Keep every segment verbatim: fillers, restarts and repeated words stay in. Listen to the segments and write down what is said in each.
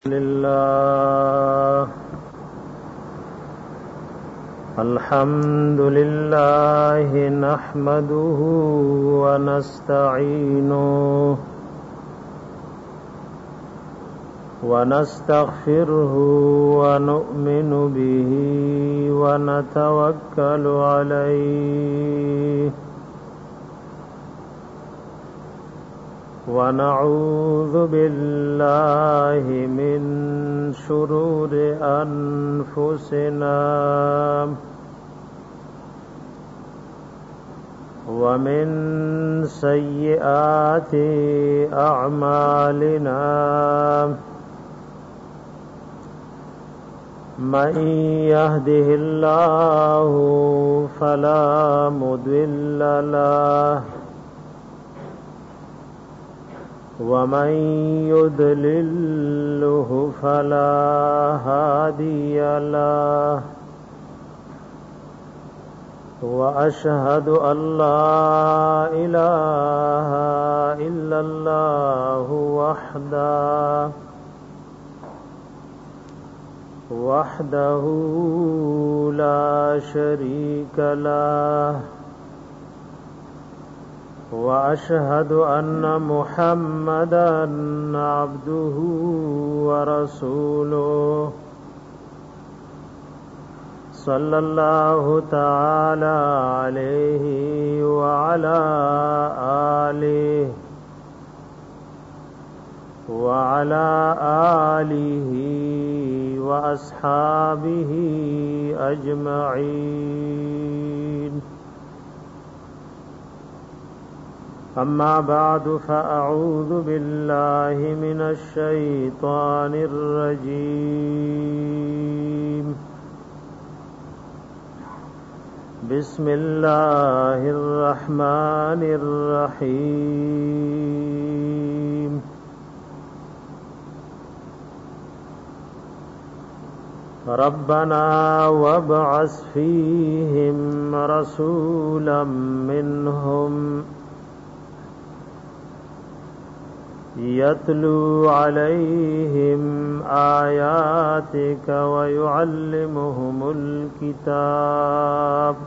لله الحمد لله نحمده ونستعينه ونستغفره ونؤمن به ونتوكل عليه ونعوذ بالله من شرور أنفسنا ومن سيئات أعمالنا من يهده الله فلا مضل له ومن يضلله فلا هادي له وأشهد أن لا إله إلا الله وحده وحده لا شريك له وأشهد أن محمدًا عبده ورسوله صلى الله تعالى عليه وعلى آله وعلى آله وأصحابه أجمعين. أما بعد فأعوذ بالله من الشيطان الرجيم. بسم الله الرحمن الرحيم. ربنا وابعث فيهم رسولا منهم يتلو عليهم آياتك ويعلمهم الكتاب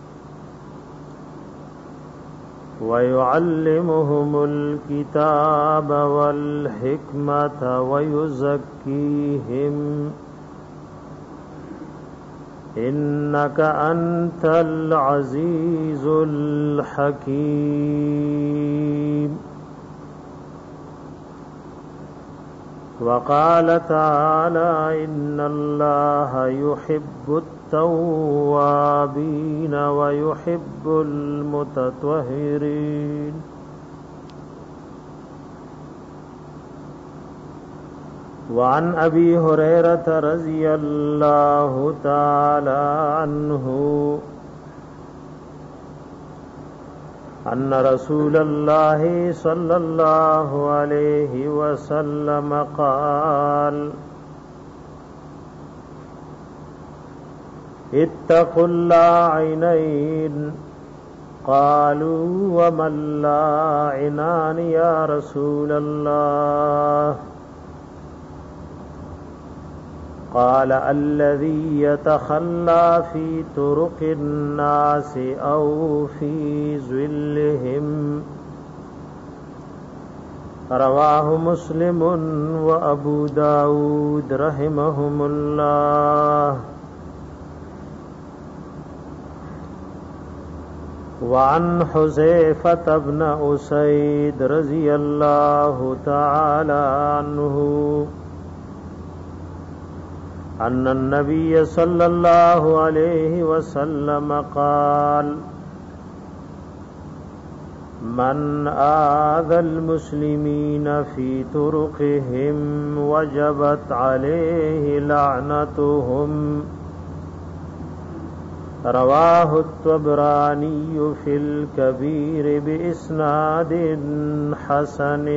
ويعلمهم الكتاب والحكمة ويزكيهم إنك أنت العزيز الحكيم. وقال تعالى إن الله يحب التوابين ويحب المتطهرين. وعن أبي هريرة رضي الله تعالى عنه أن رسول الله صلى الله عليه وسلم قال اتقوا اللاعنين. قالوا وما اللاعنان يا رسول الله؟ قال الذي يتخلى في طرق الناس أو في ظلهم. رواه مسلم وأبو داود رحمهم الله. وعن حذيفة بن أسيد رضي الله تعالى عنه أن النبي صلى الله عليه وسلم قال من آذى المسلمين في طرقهم وجبت عليه لعنتهم. رواه الطبراني في الكبير بإسناد حسن.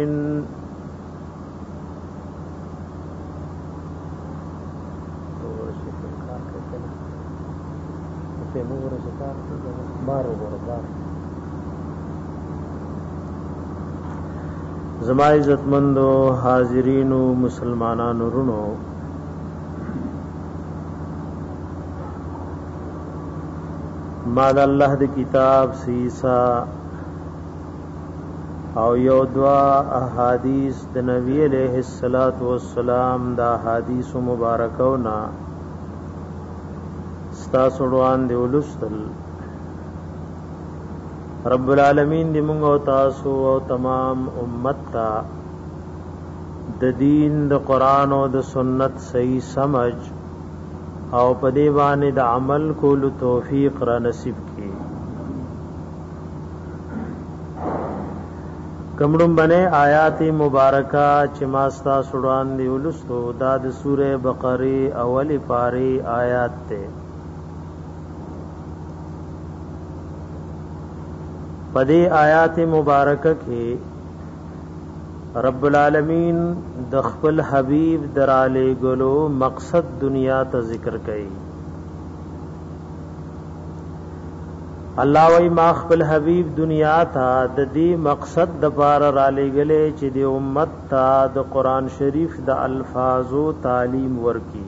زما عزتمندو حاضرینو مسلمانانو رونو، ما د الله د کتاب سیسا او یو دوا احادیث د نبی علیہ الصلوۃ والسلام دا احادیث مبارکونا ستاسو وړاندې دی ولستل. رب العالمین دې موږ او تاسو او تمام امت ته د دین د قران او د سنت صحیح سمجھ او په دې باندې د عمل کولو توفیق را نصیب کړي. کمړم باندې آیات مبارکه چې ما ستاسو وړاندې ولستو دا د سوره بقره اولی پاره آیات ته. پدې آیات مبارکه کې رب العالمین د خپل حبیب دراله ګلو مقصد دنیا ته ذکر کړي. الله وی ما خپل حبیب دنیا ته د دې مقصد د پار را لګلې چې د امت ته د قران شریف د الفاظو تعلیم ورکي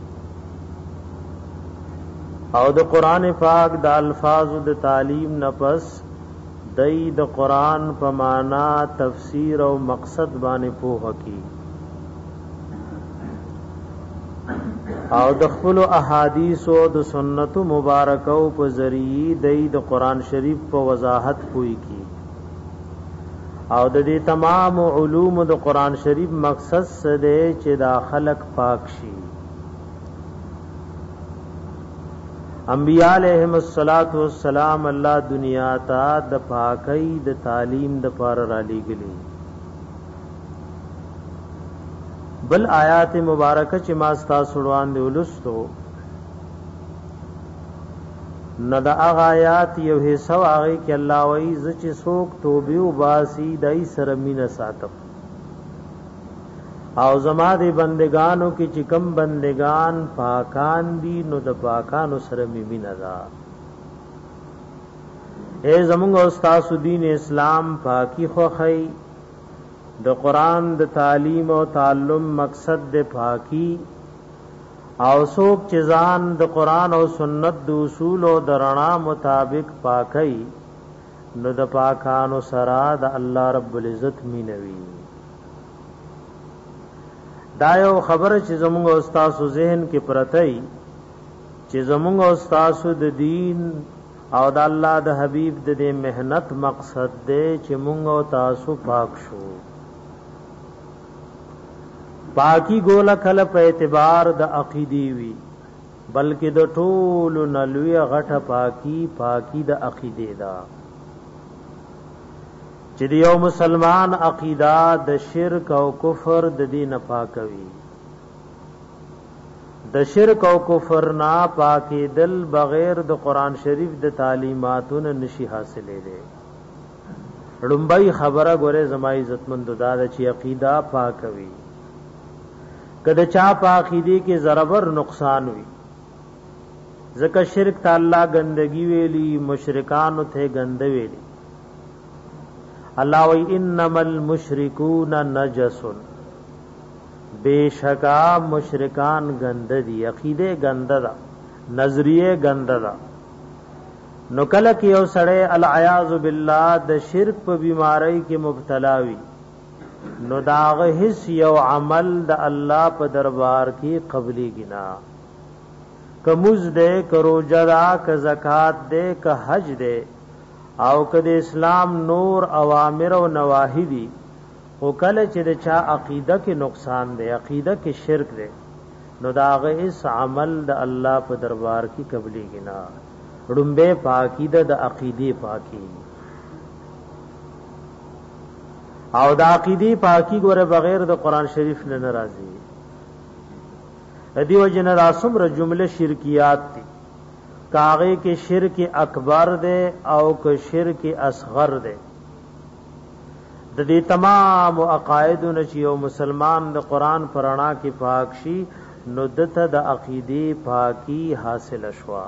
او د قران پاک د الفاظو د تعلیم نفس دای د قران په معنا تفسیر او مقصد باندې پوهه کی او د خپل احادیث او د سنت مبارکو په ذریعہ دای د قران شریف په وضاحت پوي کی او د دې تمام علوم د قران شریف مقصد څه دی چې دا خلق پاک شي. انبیاء علیہم الصلوۃ والسلام الله دنیا ته د پاکی د تعلیم د پار را لېګلی. بل آیات مبارکه چې ما ستاسو وړاندې ولستو نه د هغه آیات یو حصہ هغه کې الله وایي چې څوک توبه او باسی دای سره مینه ساتم او زما د بندگانو کې چې کم بندگان پاکان دي نو د پاکانو سره مینا ده. اے زمونږ استاد دین اسلام پاکی خوخی د قران د تعلیم او تعلم مقصد د پاکی او څوک چې ځان د قران او سنت د اصول او د رڼا مطابق پاکی نو د پاکانو سره د الله رب العزت مینوي. دا یو خبره چې زموږ استاد ذهن کې پرتای چې زموږ استاد د دین او د الله د حبیب د دې مهنت مقصد دی چې موږ او تاسو پاک شو. پاکی ګوله کله په اعتبار د عقیدی وی بلکې د ټول نلوی غټه پاکی پاکی د عقیده ده چې یو مسلمان عقیده د شرک او کفر د دین پاکوي. د شرک او کفر نه پاکي دل بغیر د قران شریف د تعلیماتو نشي حاصلې ده. لومبای خبره ګوره زمای عزتمند دادا چې عقیده پاکوي کله چا پاکیدی کې ضرر نقصان وي ځکه شرک تعالی گندگی ویلی مشرکان ته گند ویلی. اللہ وی انما المشرکون نجس بیشکا مشرکان گند دی عقیده گند دا نظریه گند دا. نو کله کې یو سړی العیاذ بالله د شرک په بیماری کې مبتلا وي نو داغه هیڅ یو عمل د الله په دربار کې قبلي گنا کموز دے کروجہ دا ک زکات دے ک حج دے او کده اسلام نور اوامر او نواهی دي او کله چې د چا عقیده کې نقصان دی عقیده کې شرک دی نو داغه اس عمل د الله په دربار کې قبلي گنا. رمبه پاکیده د عقیده پاکی او د عقیده پاکی ګوره بغیر د قران شریف نه ناراضي. ادیو جن راسم ر جمله شرکیات دي کاغه کې شرک اکبر دے او که شرک اصغر دے. د دې تمام عقاید نشي او مسلمان د قران پرانا کې پاک شي نو دته د عقیده پاکی حاصل شوا.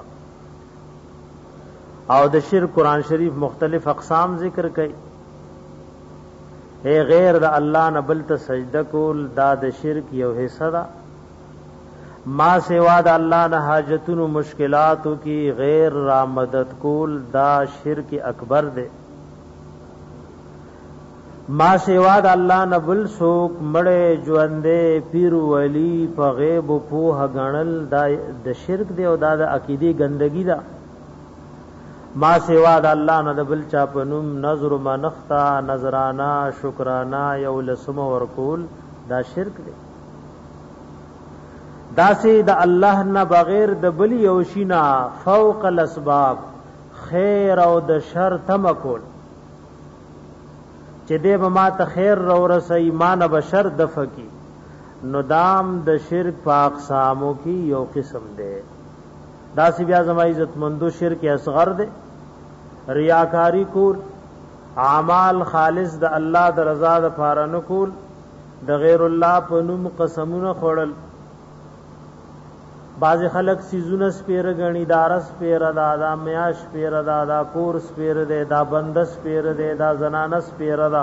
او د شرک قران شریف مختلف اقسام ذکر کړي اے غیر د الله نه بل ته سجده کول دا د شرک یو حصہ ده. ما سوا د الله نه حاجتونو مشکلاتو کی غیر را مدد کول دا شرک اکبر ده. ما سوا د الله نه بل څوک مړې ژوندې پیر ولی په غیب په غنل دا د شرک دی او دا د عقیده ګندګی ده. ما سوا د الله نه د بل چا پنوم نظر منختا نظرانا شکرانا یو لسم ورکول دا شرک دی. دا سي د الله نه بغیر د بل یو شینا فوق الاسباب خیر او د شر تمکول چې دې به ما ته خیر رو رس ایمان بشر دفقی نو دام د شرک په اقسامو کې یو قسم دی. دا سی بیا زما عزت مندو شرک اصغر دی. ریاکاری کول اعمال خالص د الله د رضا د پاره نه کول د غیر الله په نوم قسمونه خوړل. بعض خلق سیزونه سپیر غنی دارس پیر ادا دا میاش پیر ادا دا کورس پیر دے دا بندس پیر دے دا زنانس پیر ادا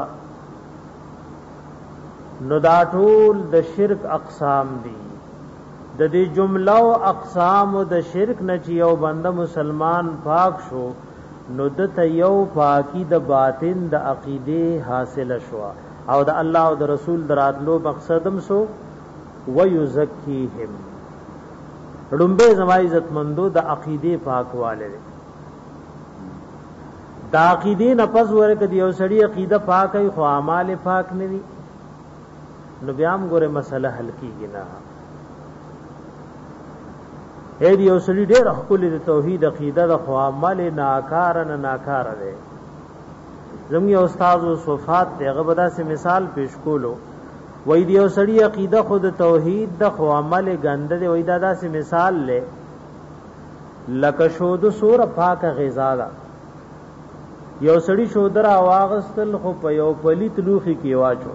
نو دا ټول د شرک اقسام دي. د دې جمله او اقسام د شرک نه چې یو بنده مسلمان پاک شو نو د ته یو پاکی د باطن د عقیده حاصل شو او د الله او د رسول دراتلو مقصدم سو ويزکیهم رنبه زما عزت مندو د عقیده پاکواله دا عقیده نه پس ورکه دی او سړی عقیده پاکي خو اعمال پاک نه دي نو بیا هم ګوره مسله حل کیږي نه. اې دی او سړی ډېر خپل د توحید عقیده د خو عمل ناکار نه ناکار دی. زموږ استاد او صفات دغه بدا سه مثال پیش کولو وای دی او سړی عقیده خود توحید د خو عمل ګنده دی. وای دا داسې مثال لې لکه شود سور پاک غذا دا یو سړی شودرا واغستل خو په یو پلیت لوخي کې واچو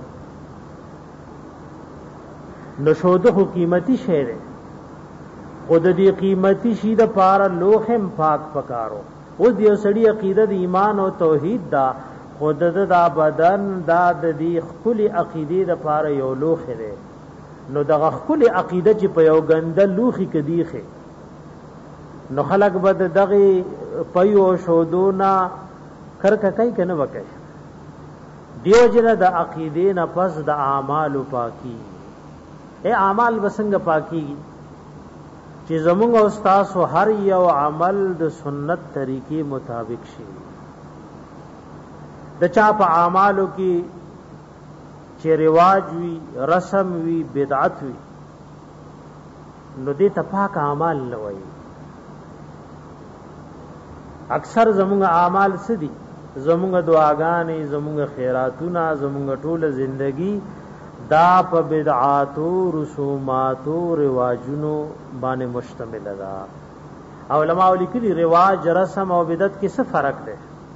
نو شود خو قیمتي شی دی خود دې قیمتي شی د پاره لوخم پاک پکارو. اوس دی او سړی عقیده د ایمان او توحید دا خود دا بدن دا د دې خپل عقیده د پاره یو لوخه ده نو دغه خپل عقیده چې په یو ګنده لوخي کديخه نو خلق بد دغه پيو شودونا کرک کوي کنه وکي دیو جن د عقیده نه پس د اعمال پاکي. اے اعمال وسنګ پاکي چې زمونږ استاد هر یو عمل د سنت طریقې مطابق شي. د چا په اعمالو کې چې رواج وي رسم وي بدعت وي نو دې ته پاک اعمال نه وایي. اکثر زموږ اعمال سدي زموږ دعاګانې زموږ خیراتونه زموږ ټوله زندگی دا په بدعاتو رسوماتو رواجونو باندې مشتمل ده. علماء لیکلي رواج رسم او بدعت کې څه فرق دی؟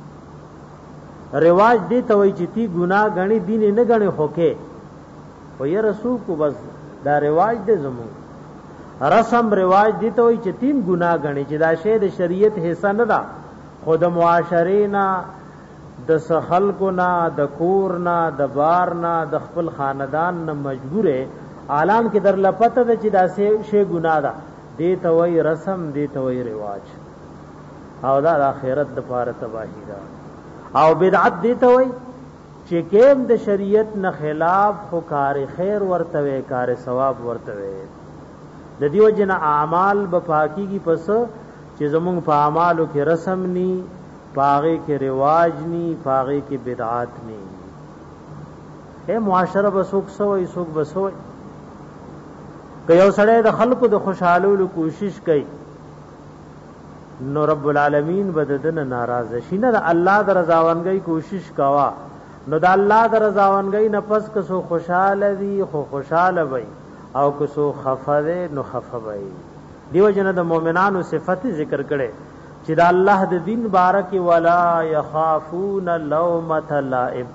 رواج دی ته وای چې تی ګناه غني دین نه غني هوکه و یا رسول کو بس دا رواج دی زمو. رسم رواج دی ته وای چې تیم ګناه غني چې دا شی د شریعت حصہ نه ده خود معاشرینا د خلقنا د کورنا د بارنا د خپل خاندان نه مجبوره اعلان کې در لپته ده چې دا شی ګناه ده دی ته وای رسم دی ته وای رواج او دا د آخرت د پاره تباہی ده. او بدعت دیتا وای چې کېم د شریعت نه خلاف خو کار خیر ورته وي کار ثواب ورته وي. د دیو جن اعمال به پاکي کی پس چې زمونږ په اعمالو کې رسم ني پاغه کې رواج ني پاغه کې بدعات ني. اے معاشره بسوک سوې سوک بسوي که یو سړی د خلکو د خوشحالولو کوشش کوي نو رب العالمین بددن ناراض شي نه. د الله د رضاونګۍ کوشش کوا نو د الله د رضاونګۍ نفس کسو خوشاله وي خو خوشاله وي او کسو خفه نو خفه وي. دیو جن د مؤمنانو صفت ذکر کړي چې د الله د دین بارک ولا يخافون لومۃ لائم.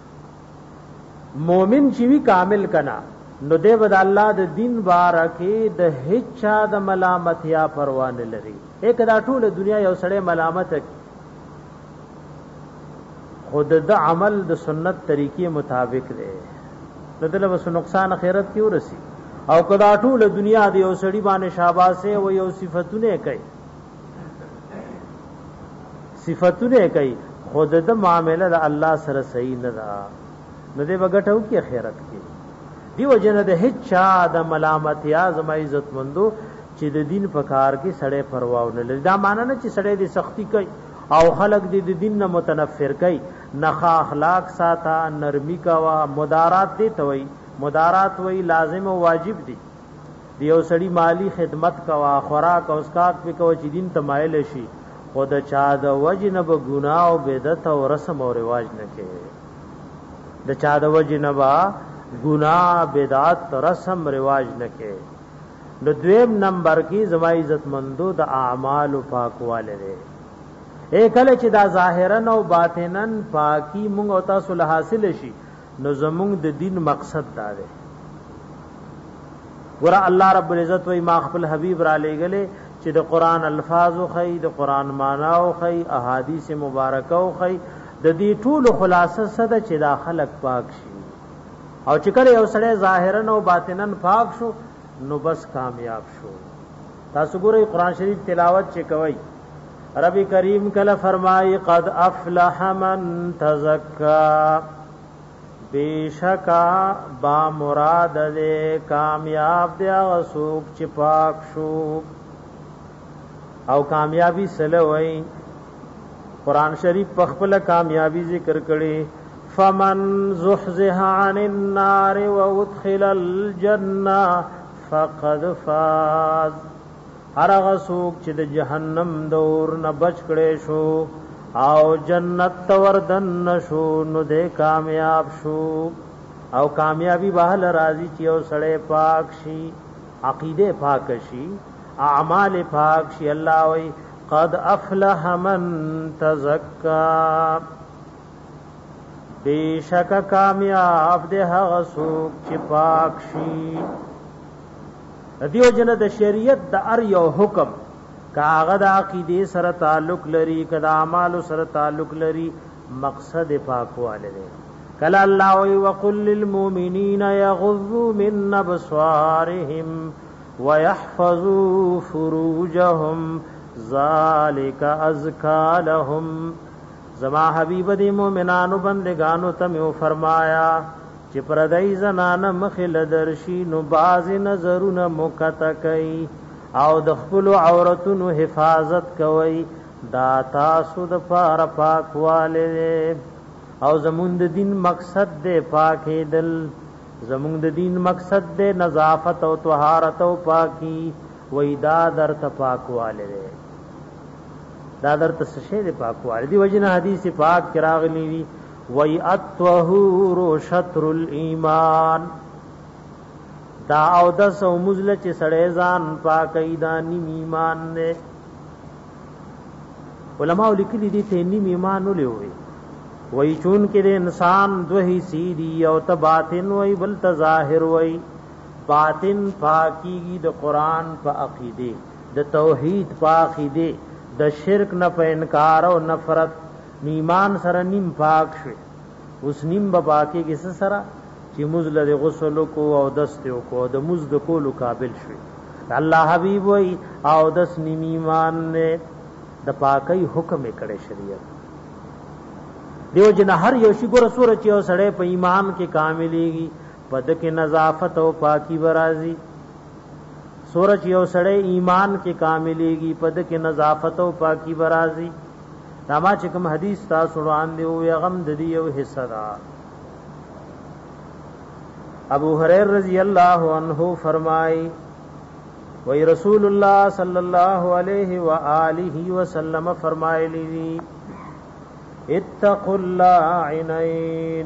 مومن چې وی کامل کنا نو دی بد الله د دین بارکه د هیڅ چا د ملامت یا پروا نه لري. ایک دا ټول دنیا یو سړی ملامت خود د عمل د سنت طریقې مطابق دی دله وس نقصان اخرت کې ورسی او کدا ټول دنیا دی او سړي باندې شاباسه و یو صفاتونه کوي صفاتونه کوي خود د معاملې د الله سره صحیح نه ده نو دې وګټو کې اخرت کې دیو جن د هیڅ چا د ملامت یا زما عزت مندو چې د دین په کار کې سړی پروا نه لري دا معنی نه چې سړی د سختی کوي او خلق د دین نه متنفر کوي نخا اخلاق ساته نرمی کوا مدارات دي توي مدارات وی لازم او واجب دي دیو سړی مالی خدمت کوا خوراک او اسکاک په کو چې دین تمایل شي خود چا د وجنب ګناه او بدعت او رسم او رواج نه کوي د چا د وجنب ګناه بدعت رسم رواج نه کوي نو دویم نمبر کې زما عزت مندو د اعمال پاکواله دي اے کله چې دا ظاهرا او باطنا پاکي مونږ او تاسو له حاصل شي نو زمونږ د دین مقصد دا دی ګور الله رب العزت وای ما خپل حبیب را لېګلې چې د قران الفاظ او خی د قران معنا او خی احادیث مبارکه او خی د دې ټول خلاصه صد چې دا خلق پاک شي او چې کله یو سړی ظاهرا او باطنا پاک شو نو بس کامیاب شو تاسو ګورئ قران شریف تلاوت چې کوي رب کریم کله فرمای قد افلح من تزکا بیشکا با مراد دے کامیاب دے غسوک چې پاک شو او کامیابی سلوئی قرآن شریف پخپل کامیابی ذکر کړي فمن زحزح عن النار وادخل الجنه فقد فاز هر غسوک چې د جهنم دور نه بچ کړي شو او جنت توردن نشو نو دې کامیاب شو او کامیابی بهل راضی چې او سړی پاک شي عقیده پاک شي اعمال پاک شي الله وی قد افلح من تزکا بیشک کامیاب دې هغه څوک چې پاک شي دیو جن د شریعت د ار یو حکم کاغه د عقیده سره تعلق لري کدا اعمال سره تعلق لري مقصد پاکواله دی کلا الله وی وقل للمؤمنین یغضوا من ابصارهم ويحفظوا فروجهم ذالک ازکا لهم زما حبیب دی مومنانو بندگانو ته فرمایا چې پردای زنانه مخل درشي نو باز نظرونه مکته کوي او د خپل عورتونو حفاظت کوي دا تاسو د پاره پاکواله او زمون د دین مقصد دې پاکې دل زمون د دین مقصد دې نظافت او طهارت او پاکي وې دا در ته پاکواله دا در ته شه دې پاکواله دی وجنه حدیث پاک کراغلی وی وی الطهور شطر الایمان دا او د سو مزله چې سړی ځان پاکي دا نیم ایمان نه علماء لیکلي دي ته نیم ایمان ولوي وی چون کې انسان دوه سیدی او ته باطن وی بل ته ظاهر وی باطن پاکي د قران په عقیده د توحید په عقیده د شرک نه په انکار او نفرت ایمان سره نیم پاک شي اوس نیم په پاکي کې سره چې مزله د غسل کو او دست کو د مزد کولو قابل شي الله حبيب وي او دس نیم ایمان نه د پاکي حکم کړي شریعت دیو جن هر یو شی ګور سور چې او سړی په ایمان کې کاملېږي پد کې نظافت او پاکي برازي سور چې او سړی ایمان کې کاملېږي پد کې نظافت او پاکي برازي داما چې کوم حدیث تاسو روان دی او غم د دې یو حصہ دا ابو هريره رضی الله عنه فرمای وی رسول الله صلی الله علیه و آله وسلم فرمایلی اتقوا اللاعنین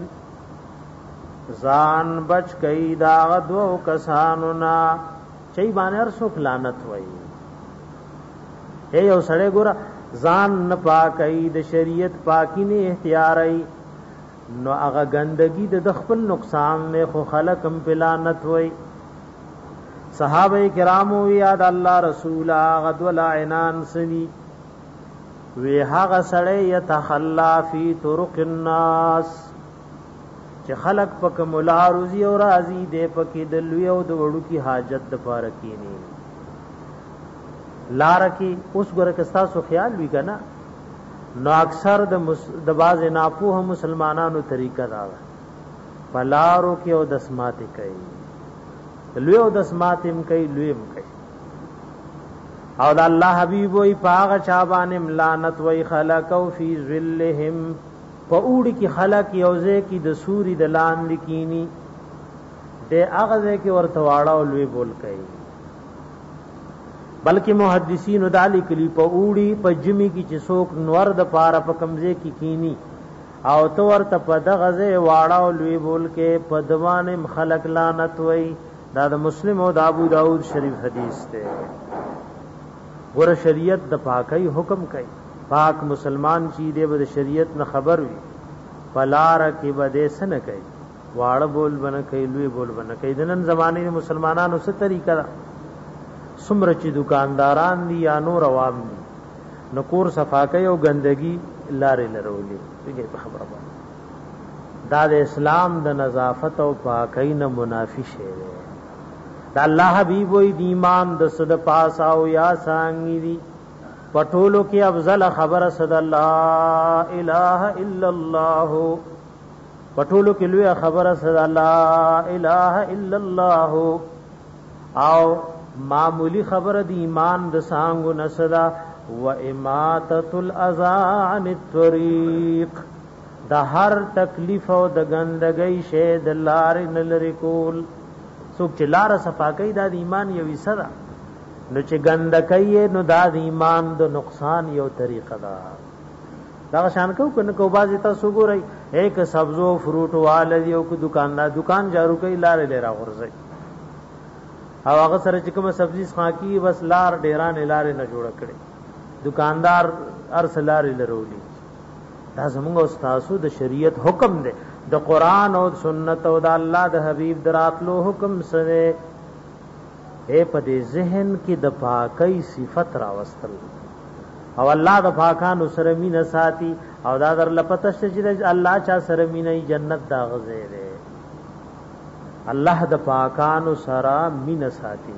ځان بچ کئ دا دو کسانو نا چي باندې هر څوک لعنت وای اے یو سړی ګور ځان نه پاکي د شریعت پاکی نه اختیارای نو هغه ګندګي د خپل نقصان نه خو خلق هم پلانت وای صحابه کرامو یاد الله رسول غد ولا عنان سنی وی هغه سړی یتخلا فی طرق الناس چې خلق پک مولا روزی او راضی دې پکې د لوی او د وړو کی حاجت د پاره کینی لار کی اوس ګره کستا سو خیال وی کنا نو اکثر د مس... د باز ناپوه مسلمانانو طریقه دا پلارو کې او دسمات کوي لوی او دسمات هم کوي لوی هم کوي او د الله حبیب وی پاغ چابان لعنت وی خلقو فی ظلهم پاوڑی کی خلق یوزے کی د سوری د لان لکینی دے اغزے کی ورتواڑا او لوی بول کوي بلکہ محدثین دالی کلی پاوڑی پجمی کی چسوک نور د پارا په کمزے کی کینی او تو ورته په دغزه واړه او لوی بول کې پدوان خلق لعنت وی دا د مسلم او د ابو داود شریف حدیث ته ور شریعت د پاکي حکم کوي پاک مسلمان چی دے بد شریعت نہ خبر وی پلار کی بده سن کوي واړه بول بن کوي لوی بول بن کوي دنن زمانه مسلمانانو څه طریقہ سمره چې دکانداران دي یا نور عوام دي نکور صفاکي او گندگی لارې لرولې دغه په خبره باندې دا د اسلام د نظافت او پاکۍ نه منافی شی دی دا الله حبیب وی دی ایمان د صد پاس او یا سانګی دی پټولو کې افضل خبر صد الله اله الا الله پټولو کې لوی خبر صد الله اله الا الله او معمولی خبر دی ایمان د سانګو نسدا و اماتۃ الاذى عن الطريق د هر تکلیف او د گندګۍ شه د لارې نلری کول څوک چې لار صفاکۍ د ایمان یو وسره نو چې گندګۍ نو د ایمان د نقصان یو طریقه ده دا شان کو کنه کو بازی تاسو ګورئ ایک سبزو فروټ والي او کو دکاندار دکان جارو کوي لارې لرا غورځي او هغه سره چې کوم سبزی خاکی بس لار ډیران لارې نه جوړ کړي دکاندار ارسلار لرولی دا زموږ استادو د شریعت حکم دی د قران او سنت او د الله د حبیب دراتلو حکم سره اے پدې ذهن کې د پاکۍ صفت راوستل او الله د پاکانو سره مینه ساتي او دا در لپته چې الله چا سره مینه جنت دا غزه دی الله د پاکانو سره مینه ساتي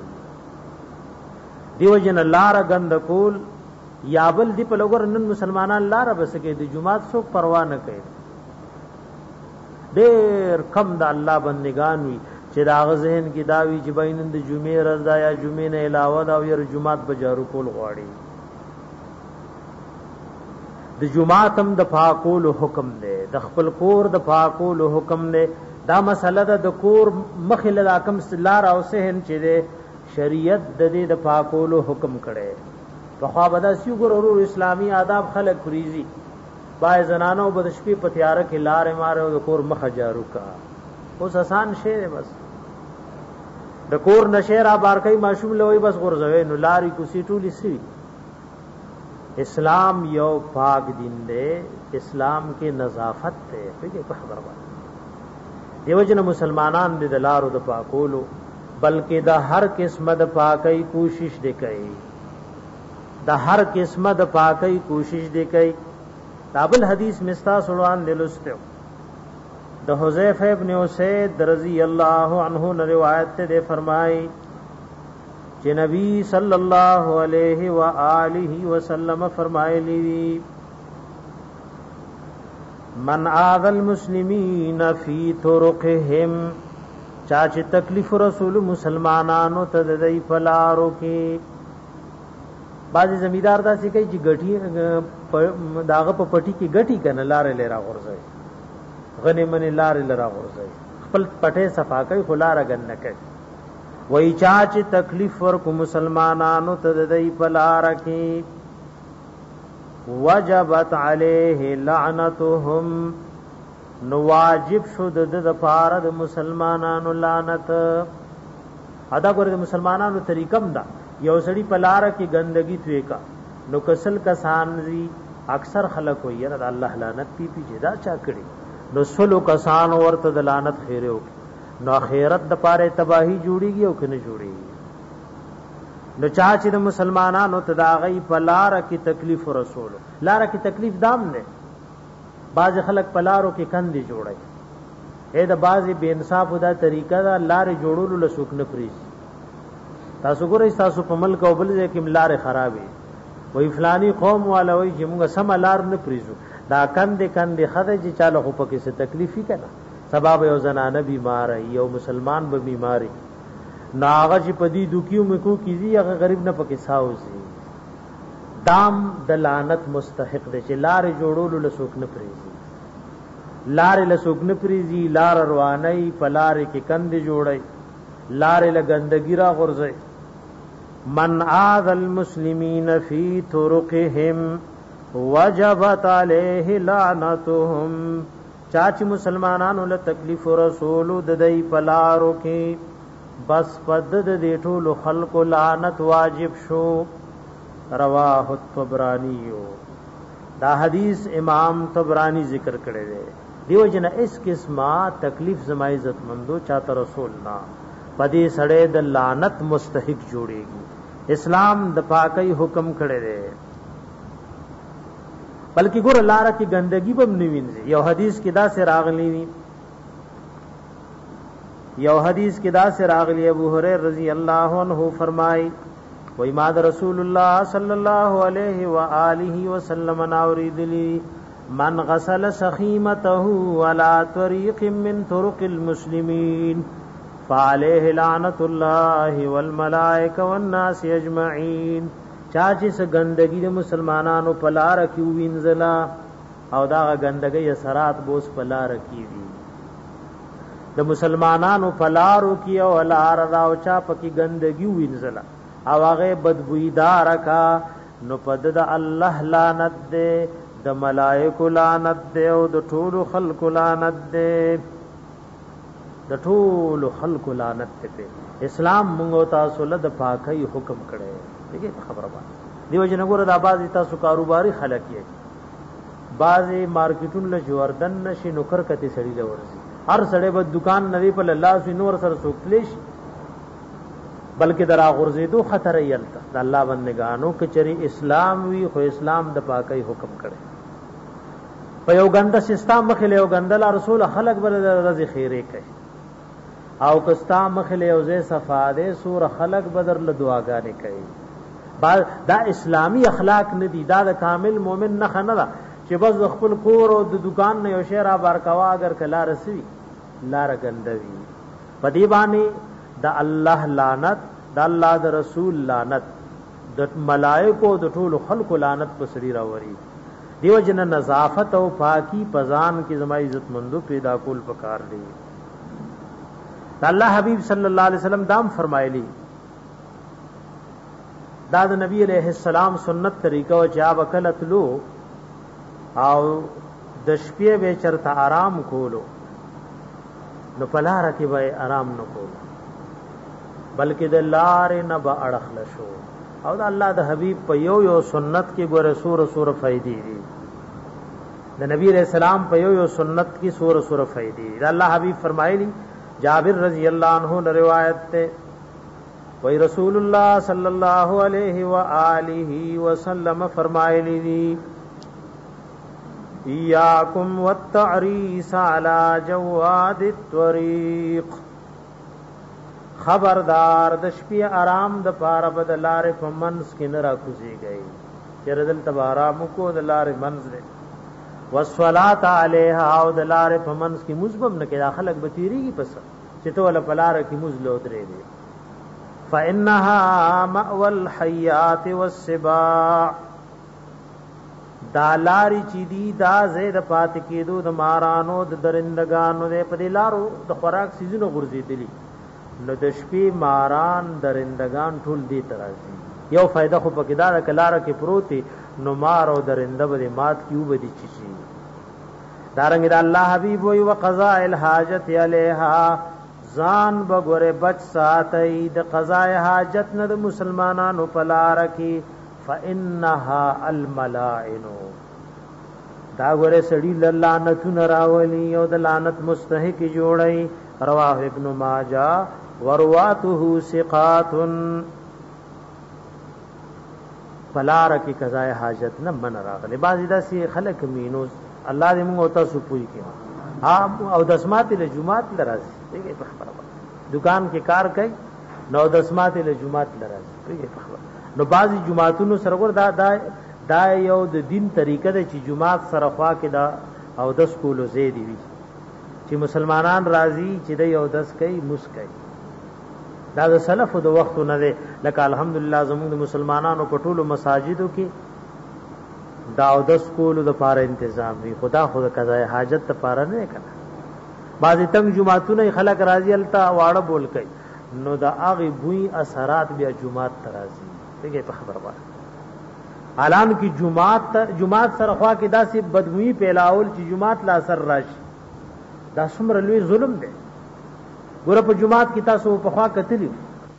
دیو جن الله را غند کول یابل دی په لګور نن مسلمانان لار بس کې د جمعات څوک پروا نه کوي ډېر کم د الله بندگان وي چې دا غزهن کې داوی چې بینند جمعې رضا یا جمعې نه علاوه دا ور جمعات بجارو کول غواړي د جمعات هم د پاکول حکم دی د خپل کور د پاکول حکم دی دا مسله د کور مخله د حکم لار او سهن چې دی شریعت د دې د پاکول حکم کړي په خوا بدا سی ګورو اسلامی آداب خلق فریزی بای زنانو بد شپې پتیاره کې لارې ماره او د کور مخه جارو کا اوس آسان شی بس د کور نشیرا بار کوي معشوم لوي بس غرزوي نو لاري کو سیټولې سی اسلام یو پاک دین دی اسلام کې نظافت ته په خبر باندې دیو جن مسلمانان د لارو د پاکولو بلکې د هر قسمه د پاکۍ کوشش وکړي د هر قسمه د پاکۍ کوشش وکړي تابل حدیث مستا سلوان دلستو د حذیفہ ابن اسید رضی اللہ عنہ نے روایت تے فرمائی کہ نبی صلی اللہ علیہ وآلہ وسلم فرمائے لی من آذى المسلمین فی طرقهم چاچ تکلیف رسول مسلمانانو تددی پلارو کی بعضی زمیدار دا سی کوي چې غټي داغه په پټي کې غټي کنه لارې لرا غورځي غنی منی لارې لرا غورځي خپل پټه صفا کوي خلاره غن کوي وای چا چې تکلیف ورکو مسلمانانو ته دای په لار کې وجبت علیه لعنتهم نو واجب شو د د پاره د مسلمانانو لعنت ادا ګره د مسلمانانو طریقم دا یو سړی پلار کی گندگی توی کا نو کسل کسان زی اکثر خلق وی یره الله لعنت پی پی جدا چا کړي نو سلو کسان ورته د لعنت خیره نو اخرت د پاره تباہی جوړیږي او کنه جوړیږي نو چا چې د مسلمانانو تداغی په لار کې تکلیف رسول لار کې تکلیف دام نه بعض خلک په لارو کې کندې جوړي اې د بعضی بے انصاف دا طریقه دا لار جوړولو له سوک نه پریږي تاسو ګورئ تاسو په ملک او بل ځای کې لار خرابې وای فلانی قوم والا وای چې موږ سم لار نه پریږو دا کندې کندې خدای چې چاله خو پکې څه تکلیفي کنه سبب یو زنانه بیمار یو مسلمان به بیماری ناغه چې پدی دوکیو مکو کیږي هغه غریب نه پکې ساوځي دام د لعنت مستحق دی چې لار جوړولو له سوک نه پریږي لار له سوک نه پریږي لار رواني په لار کې کندې جوړي لار له ګندګی را غورځي من آذ المسلمین فی طرقهم وجبت علیه لعنتهم چاچ مسلمانانو له تکلیف رسول د دې پلارو کې بس پد د دې ټول خلق لعنت واجب شو رواه الطبرانی دا حدیث امام طبرانی ذکر کړی دی دیو جن اس قسمه تکلیف زما عزت مندو چاته رسول نا پدې سړې د لعنت مستحق جوړيږي اسلام د پاکي حکم کړی دی بلکې ګور لاره کې ګندګي بم نوینځي یو حدیث کې دا سه راغلی وی یو حدیث کې دا سه راغلی ابو هريره رضی الله عنه فرمای وای ما رسول الله صلی الله علیه و آله وسلم ناوریدلی من غسل سخیمته على طريق من طرق المسلمین فعليه لعنت الله والملائکه والناس اجمعین چاچې س ګندګي د مسلمانانو په لار کې وینځلا او دا ګندګي اثرات بوس په لار کې وی د مسلمانانو په لارو کې او لار دا او چا پکې ګندګي وینځلا او هغه بدبویدار کا نو پد د الله لعنت دے د ملائکه لعنت دے او د ټول خلق لعنت دے د ټول خلق لعنت ته اسلام موږ تاسو له د پاکي حکم کړي دغه خبره باندې دیو جن ګور د آباد تاسو کاروباري خلک یې بعضی مارکیټونو له جوردن نشي نوکر کته سړی له ورسي هر سړی به دکان نوی په الله سي نور سره سوکلیش بلکې درا غرزیدو خطر یې الته د الله بندگانو کچري اسلام وی خو اسلام د پاکي حکم کړي په یو ګنده سیستم مخله یو ګندل رسول خلق بل رضی خیره کوي او کستا مخله یو زې صفاده سور خلق بدر له دعاګانې کوي دا اسلامی اخلاق نه دي دا د کامل مؤمن نه خنه چې بس خپل کور او د دکان نه یو شی را بار کوا اگر کلا رسوي لار ګندوي پدی باندې د الله لعنت د الله د رسول لعنت د ملائکه د ټول خلق لعنت په سری راوري دیو جن نظافت او پاکی پزان کی زما عزت مندو پیدا کول پکار دی الله حبیب صلی الله علیه وسلم دام فرمایلی دا د نبی علیہ السلام سنت طریقہ او چا وکلتلو او د شپې به چرته آرام کولو نو پلار کې به آرام نه کولو بلکې د لارې نه به اړخل شو او د الله د حبیب په یو یو سنت کې ګوره سور سور فائدې دي د نبی علیہ السلام په یو یو سنت کې سور سور فائدې دي الله حبیب فرمایلی جابر رضی اللہ عنہ نے روایت تے وہی رسول اللہ صلی اللہ علیہ وآلہ وسلم فرمائے لی ایاکم والتعریس علی جواد الطریق خبردار د شپې آرام د پاره بدلار په منس کې نه راکوزي گئی چر دل تبارام کو د لار منز دے والصلاۃ علیها او د لار په منس کې مزبم نه کې داخلك بتیریږي پس چې ته ول پلار کې مزلو درې دي فانها مأوى الحیات والسباع دالاری چې دی دا زید پات کېدو د مارانو د درندگانو د په لارو د خوراک سيزونو غورځېدلی نو د شپې ماران درندگان ټول دی ترازی یو فائدہ خو پکې دا کلاره کې پروتي نو مار او درنده به مات کیو بدی چی شي دارنګ د الله حبیب وی وقضاء الحاجت علیها ځان بغره بچ ساتي د قضاء حاجت نه د مسلمانانو پلار کې فانها الملائن دا غره سړی لعنت نراولی او د لعنت مستحق جوړي رواه ابن ماجه ورواته ثقات پلار کې قضاء حاجت نه من راغله بعضی داسې خلک مينو الله دې موږ او تاسو پوي کړي ها او دسمات له جمعات لرازي دغه په خبره دکان کې کار کوي نو دسمات له جمعات لرازي دغه په خبره نو بعضی جمعاتونو سره ور دا دا دا یو د دین طریقه ده چې جمعات سره خوا کې دا او د سکولو زیدي وي چې مسلمانان راضي چې د یو دس کوي مسکای دا د سلف د وختو نه ده لکه الحمدلله زموږ د مسلمانانو په ټولو مساجدو کې دا او د سکولو د پاره تنظیم وي خدا خود قضاء حاجت ته پاره نه کړه بعضی تم جمعاتونه خلک راضي التا واړه بول کوي نو دا هغه بوئی اثرات بیا جمعات ترازی دغه په خبر وای اعلان کی جمعات جمعات سره خوا کې داسې بدبوئی پیلاول چې جمعات لا اثر راشي دا څومره لوی ظلم دی ګوره په جمعات کې تاسو په خوا کتلی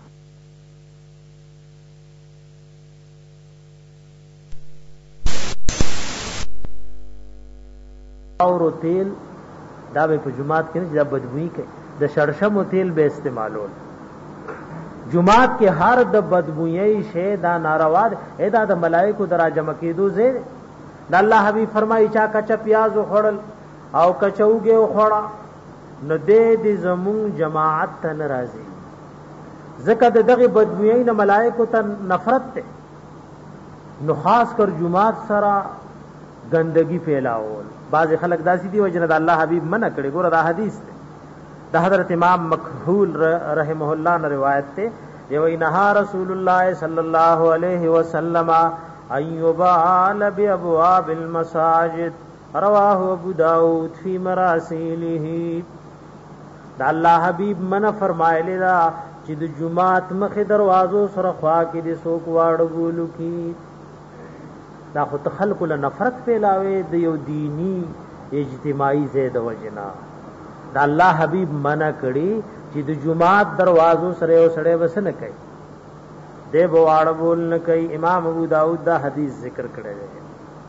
او تیل دا به په جمعات کې نه دا بدبوئی کوي د شړشم تیل به استعمالول جمعات کې هر د بدبوئی شی دا ناروا ده دا د ملائکو دراجه مکیدو زه د الله حبیب فرمایي چا کچ پیاز خوړل او کچوګه خوړا نو دې دې زمون جماعت ته ناراضي زکه دغه بدبوئی نه ملائکو ته نفرت ته نو خاص کر جمعات سره گندگی پھیلاول بعض خلک داسې دي وجنه د الله حبیب منع کړي ګوره دا حدیث ده د حضرت امام مکحول رحمه الله نے روایت ته یو نهى رسول الله صلی الله علیه وسلم ایبال بابواب المساجد رواه ابو داود فی مراسیله دا الله حبیب منع فرمایلی دا چې د جمعات مخه دروازو سره خوا کې د سوق واړو ګولو کی دا خو خلق له نفرت پیلاوي د یو دینی اجتماعي زید وجنا دا الله حبیب منع کړي چې د جمعات دروازو سره او سړې وسنه کوي دی بواړ بول نه کوي امام ابو داود دا حدیث ذکر کړی دی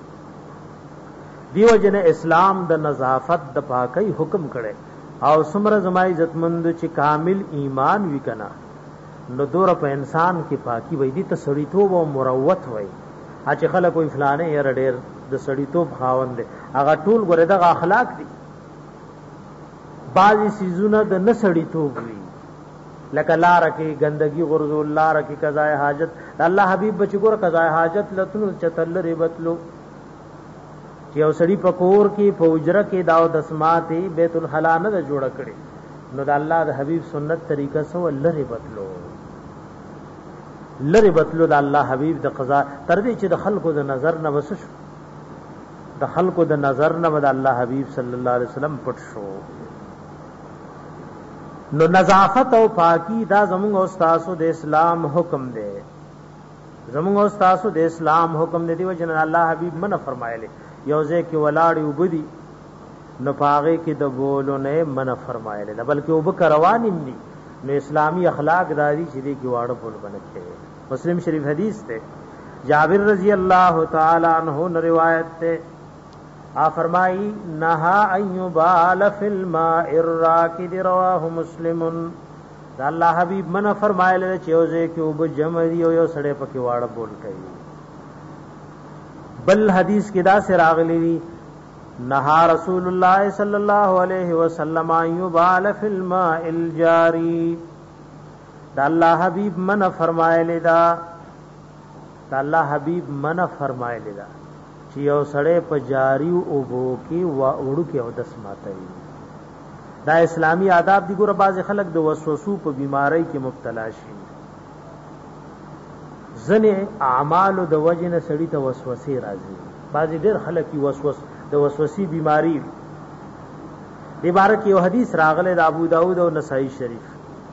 دیو جن اسلام د نظافت د پاکي حکم کړي او سمره زمای عزتمند چې کامل ایمان وکنا نو دور په انسان کې پاکي وې دي ته سړیتوب او مروت وای چې خلک وې فلانه یې ډېر د سړیتوب خاوند هغه ټول ګره د اخلاق دي بعضی سیزونه د نسړیتوب وي لکه لار کې گندگی غرض الله را کې قضاء حاجت الله حبیب بچ ګور قضاء حاجت لتن چتل ربتلو چې او سړی پکور کې فوجره کې داو دسماتي بیت الخلا نه جوړ کړي نو د الله د حبیب سنت طریقه سو الله ربتلو لری بتلو د الله حبیب د قضا تر دې چې د خلکو د نظر نه وسش د خلکو د نظر نه د الله حبیب صلی الله علیه وسلم پټ شو نو نظافت او پاکی دا زموږ استادو د اسلام حکم دی زموږ استادو د اسلام حکم دی او جن الله حبیب منع فرمایلی یوځه کې ولاړی وبدي نو پاغه کې د بولو نه منع فرمایلی بلکې وب کروانیم دي نو اسلامی اخلاق داری چې دې کې واړه بول بنکه مسلم شریف حدیث ته جابر رضی اللہ تعالی عنہ نے روایت ته آ فرمائی نہا ایبال فی الماء الراکد رواه مسلم دا اللہ حبیب منع فرمایله چې اوځه کې وب جمع دی او یو سړی پکې واړه بول کوي بل حدیث کې دا سره راغلی دی نہا رسول اللہ صلی اللہ علیہ وسلم ایبال فی الماء الجاری دا اللہ حبیب منع فرمایلی دا دا اللہ حبیب منع فرمایلی دا چې یو سړی په جاری او بو کې وا وړو کې او دس ماتای دا اسلامی آداب دی ګوره باز خلک د وسوسو په بیماری کې مبتلا شي ځنه اعمال د وجنه سړی ته وسوسه راځي باز ډېر خلک کی وسوس د وسوسې بیماری دی بار کې یو حدیث راغله د ابو داود او نسائی شریف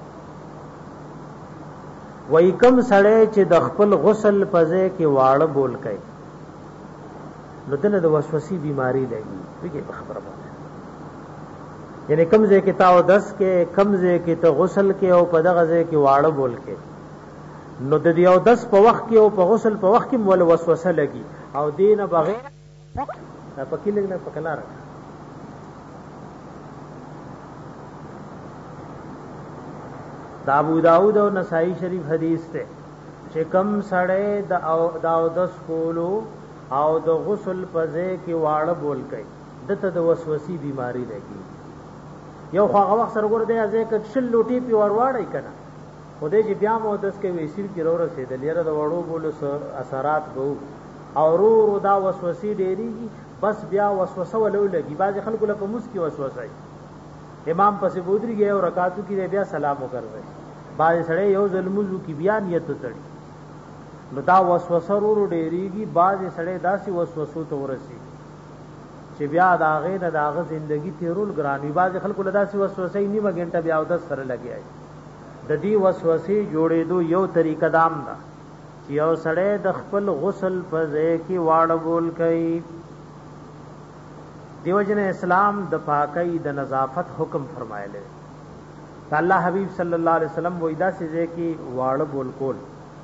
وای کم سړی چې د خپل غسل پځه کې واړه بول کوي نو دنه د وسوسې بیماری لګي ویګه خبره ده یعنی کم ځای کې تاو دس کې کم ځای کې ته غسل کې او په دغه ځای کې واړه بول کې نو د یو دس په وخت کې او په غسل په وخت کې مول وسوسه لګي او دینه بغیر دا پکې لګنه پکلار دا ابو داود او نسائی شریف حدیث ته چې کم سړی د او د اودس کولو او د غسل پځې کې واړه بول کوي دته د وسوسې بیماری لګي یو خو هغه وخت سره ګور دی ازه ک شل لوټي پی ور واړی کنه خدای چې بیا مو داس کې ویسیر کې رو رسیدل یره د وړو بولو اثرات وو او ورو دا وسوسې ډېریږي بس بیا وسوسه ولو لګي بعض خلکو له په موس کې وسوسه امام پسې بودريږي او رکعاتو کې بیا سلام وکړي بعض سړی یو ظلمزو کې بیا نیت تړي نو دا وسوسه ورو ډېریږي بعض سړی داسي وسوسو ته ورسي چې بیا دا غې نه داغه ژوندۍ تیرول ګرانی بعض خلکو له داسي وسوسه نیمه غنټه بیا د سره لګي د دې وسوسې جوړېدو یو طریقه دام ده چې یو سړی د خپل غسل په ځای کې واړه بول کوي دیو جن اسلام د پاکۍ د نظافت حکم فرمایلی الله حبیب صلی الله علیه وسلم وېدا سي ځای کې واړه بول کول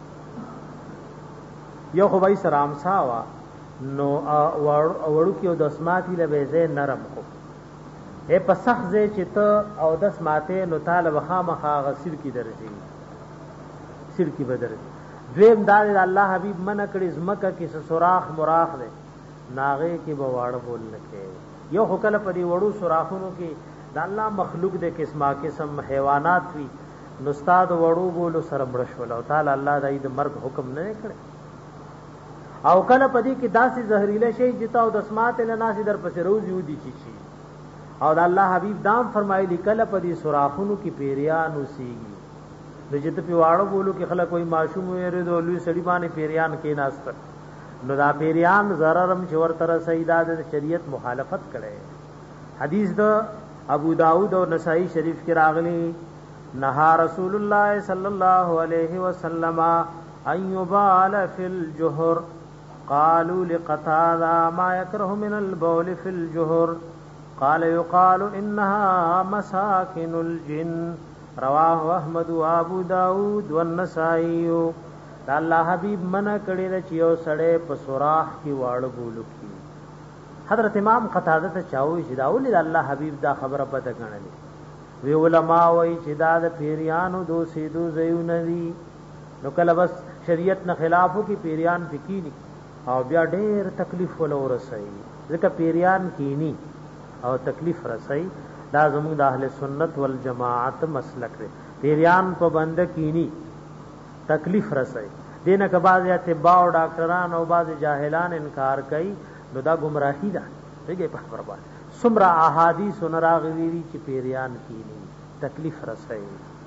یو خو وای سلام ساوا نو وړو کې د اسماتی له وځه نرم کو اے پسخ ځای چې ته او د اسماته نو تعالی وخامخا غسر کی درځي سر کی بدر دویم دار الله حبیب منع کړي زمکه کې سوراخ مراخ ده ناغه کې بواړ بول لکه یو حکل پدی وړو سوراخونو کې د الله مخلوق د قسمه قسم حیوانات وی نو استاد وړو بولو سره مړشول او تعالی الله دای د مرګ حکم نه کړي او کله پدی کې داسې زهريله شي جتا او د اسمات له ناس در پس روز یو دي چی شي او د الله حبیب دام فرمایلی کله پدی سوراخونو کې پیریان وسیږي د جته په واړو بولو کې خلک کوئی معشوم ويره د لوی سړي باندې پیریان کې ناست نو دا پیریان ضررم چې ورتر سیدا د شریعت مخالفت کړي حدیث د ابو داود او نسائی شریف کې راغلی نهى رسول الله صلی الله علیه وسلم ان يبال في الجهر قالوا لقتادة ما يكره من البول في الجهر قال يقال انها مساكن الجن رواه احمد وابو داود والنسائی الله حبیب منع کړی د چیو سړې په سوراخ کې واړ بولو کی حضرت امام قتاده ته چاوي چې داول الله حبیب دا خبره پته کړلې وی علماء وای چې دا د پیریانو دو سیدو زيون دي نو کله بس شریعت نه خلافو کې پیریان فکینی او بیا ډېر تکلیف ول ورسي ځکه پیریان کینی او تکلیف رسي دا زموږ د اهل سنت والجماعت مسلک دی پیریان په بند کینی تکلیف رسي دینه که بعض اتباع او ډاکټران او بعض جاهلان انکار کوي نو دا گمراهی ده دغه په خبره باندې سمرا احادیث نراغویری چې پیریان کینی تکلیف رسي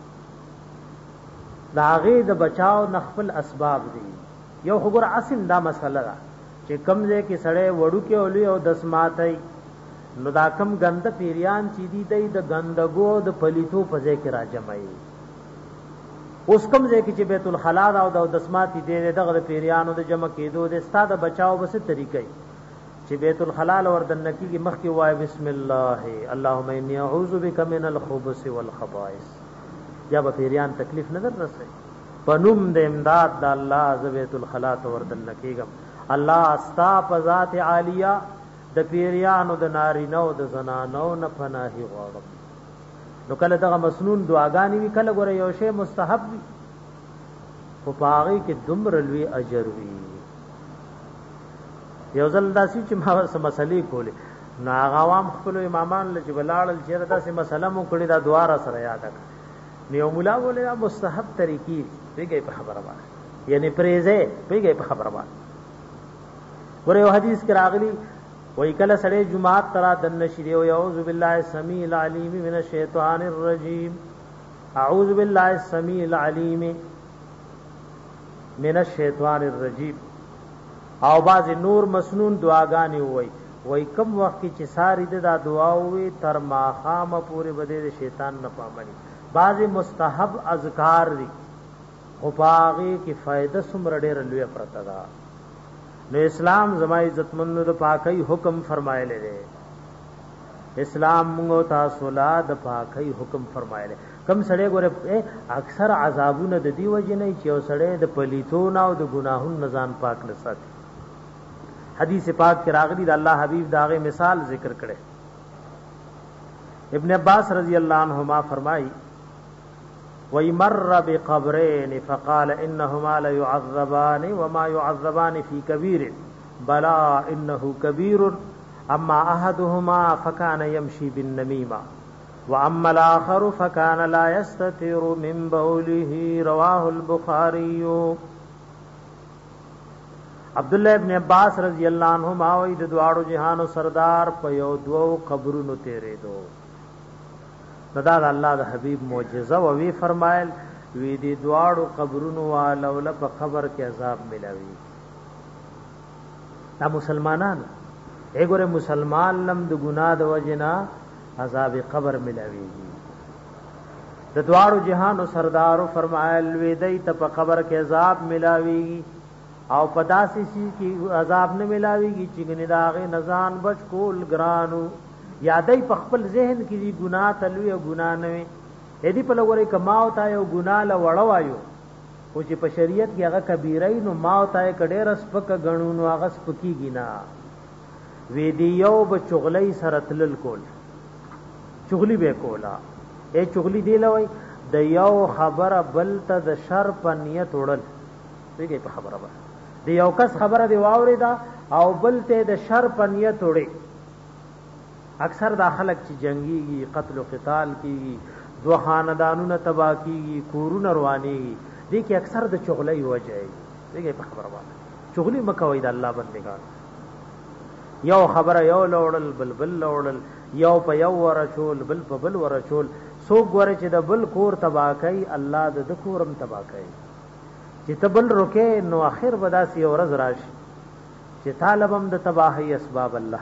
داغه د بچاو نخپل اسباب دي یو خبر اصل دا مسله ده چې کمزه کې سړې وړو کې اولي او دسماتای نو دا کم غند پیریان چې دي د غندګو د پلیتو په ځای کې راجمای اوس کم ځای کې چې بیت الخلا او د دسماتی دي دغه پیریانو د جمع کېدو د استاد بچاو بس طریقې چې بیت الخلا اور د نکی کې مخ کې وای بسم الله اللهم انی اعوذ بک من الخبث والخبائث یا به پیریان تکلیف نظر رسي پنوم د امداد د الله بیت الخلا اور د نکیګم الله استا په ذات عالیه د پیریانو د نارینو د زنانو نه پناهي غواړم نو کله دغه مسنون دعاګانی وی کله ګره یو شی مستحب وي او پاغي کې دمر لوی اجر وي یو ځل داسې چې ما سم مسلې کولې نو هغه عوام خپل امامان لږ بلاړل چې داسې مسله مو کړی دا دواره سره یاد کړ نیو مولا ولې مستحب طریقې پیږي په خبره باندې یعنی پریزه پیږي په خبره باندې ګوره یو حدیث کې راغلی وای کله سړی جمعات ترا دن شری او اعوذ بالله السمیع العلیم من الشیطان الرجیم اعوذ بالله السمیع العلیم من الشیطان الرجیم او باز نور مسنون دعاګانی وای وای کم وخت چې ساری د دعا وي تر ماخامه پورې بده شیطان نه پامني باز مستحب اذکار دي او باغی کی فائدہ سمر ډېر لوی پرتا ده نو اسلام زما عزت مند د پاکي حکم فرمایله دي اسلام موږ تاسو لا د پاکي حکم فرمایله کم سړی ګوره اکثر عذابونه د دی وجه نه چې سړی د پلیتون او د ګناهونو نزان پاک نه ساتي حدیث پاک کې راغلی د الله حبیب داغه مثال ذکر کړي ابن عباس رضی اللہ عنہما فرمائی وَيْمَرَّ بِقَبْرَيْنِ فَقَالَ إِنَّهُمَا لَيُعَذَّبَانِ وَمَا يُعَذَّبَانِ فِي كَبِيرٍ بَلَى إِنَّهُ كَبِيرٌ أَمَّا أَحَدُهُمَا فَكَانَ يَمْشِي بِالنَّمِيمَةِ وَأَمَّا الْآخَرُ فَكَانَ لَا يَسْتَتِرُ مِنْ بَوْلِهِ رواه البخاري. عبداللہ ابن عباس رضی اللہ عنہما وی د دواړو جهانو سردار په یو دوو قبرونو تیرې دو. دا د الله د حبیب معجزه او وی فرمایل وی دی دواړو قبرونو والو له په قبر کې عذاب ملاوي. دا مسلمانان اګوره مسلمان لم د ګناه د وجنا عذاب قبر ملاوي. د دواړو جهانو سردارو فرمایل وی دی ته په قبر کې عذاب ملاوي او پداسی سی کی عذاب نه ملاویږي چې ګنې داغه نزان بچ کول ګرانو یادای په خپل ذهن کې دی ګناه تلوي او ګناه نه وي اې دی په لوري کما او تا یو ګناه ل وړوایو او چې په شریعت کې هغه کبیره نو ما او تا کډې رس پک غنونو هغه سپکیږي نه وی دی یو بچغلی سره تلل کول چغلی به کولا اے چغلی دی لوي د یو خبره بل ته د شر په نیت وړل دیږي په خبره به دی یو کس خبره دی واوري دا او بل ته د شر په نیت وړي. اکثر دا خلک چې جنگي قتل او قتال کیږي دو خاندانونه تباہ کیږي کورونه رواني دي کې اکثر د چغلي وجه دیږي په خبره باندې چغلي مکوې د الله بندگان یو خبره یو لوړل بل بل لوړل یو په یو ورچول بل په بل ورچول سو ګوره چې د بل کور تباہ کوي الله د کورم تباہ کوي چې تبل روکه نو اخر بداسي ورځ راشي چې طالبم د تباہی اسباب الله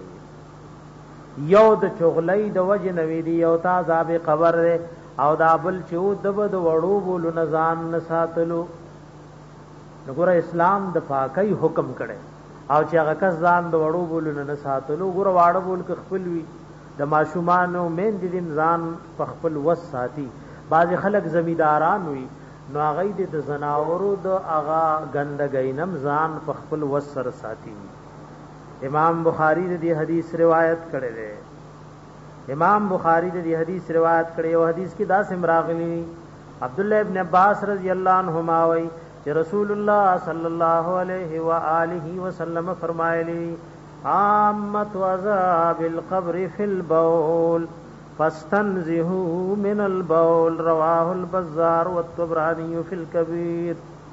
راولي. یو د چغلې د وجه نوې دی یو تا عذاب قبر او دا بل چې د بد وړو بولو نزان نساتلو. وګوره اسلام د پاکي حکم کړي او چې هغه کس ځان د وړو بولو نه ساتلو ګوره واړو بول ک خپل وی د ماشومانو مین دي ځان په خپل وس ساتي. بعض خلک زمیداران وي نو هغه د زناورو د اغا غندګینم ځان په خپل وسر ساتي. امام بخاری د دې حدیث روایت کړی دی. امام بخاری د دې حدیث روایت کړی او حدیث کې دا سمراغلی عبداللہ ابن عباس رضی اللہ عنہما وی چې رسول الله صلی الله علیه و آله وسلم فرمایلی عامت عذاب القبر فی البول فاستنزهوا من البول رواه البزار والطبراني في الكبير.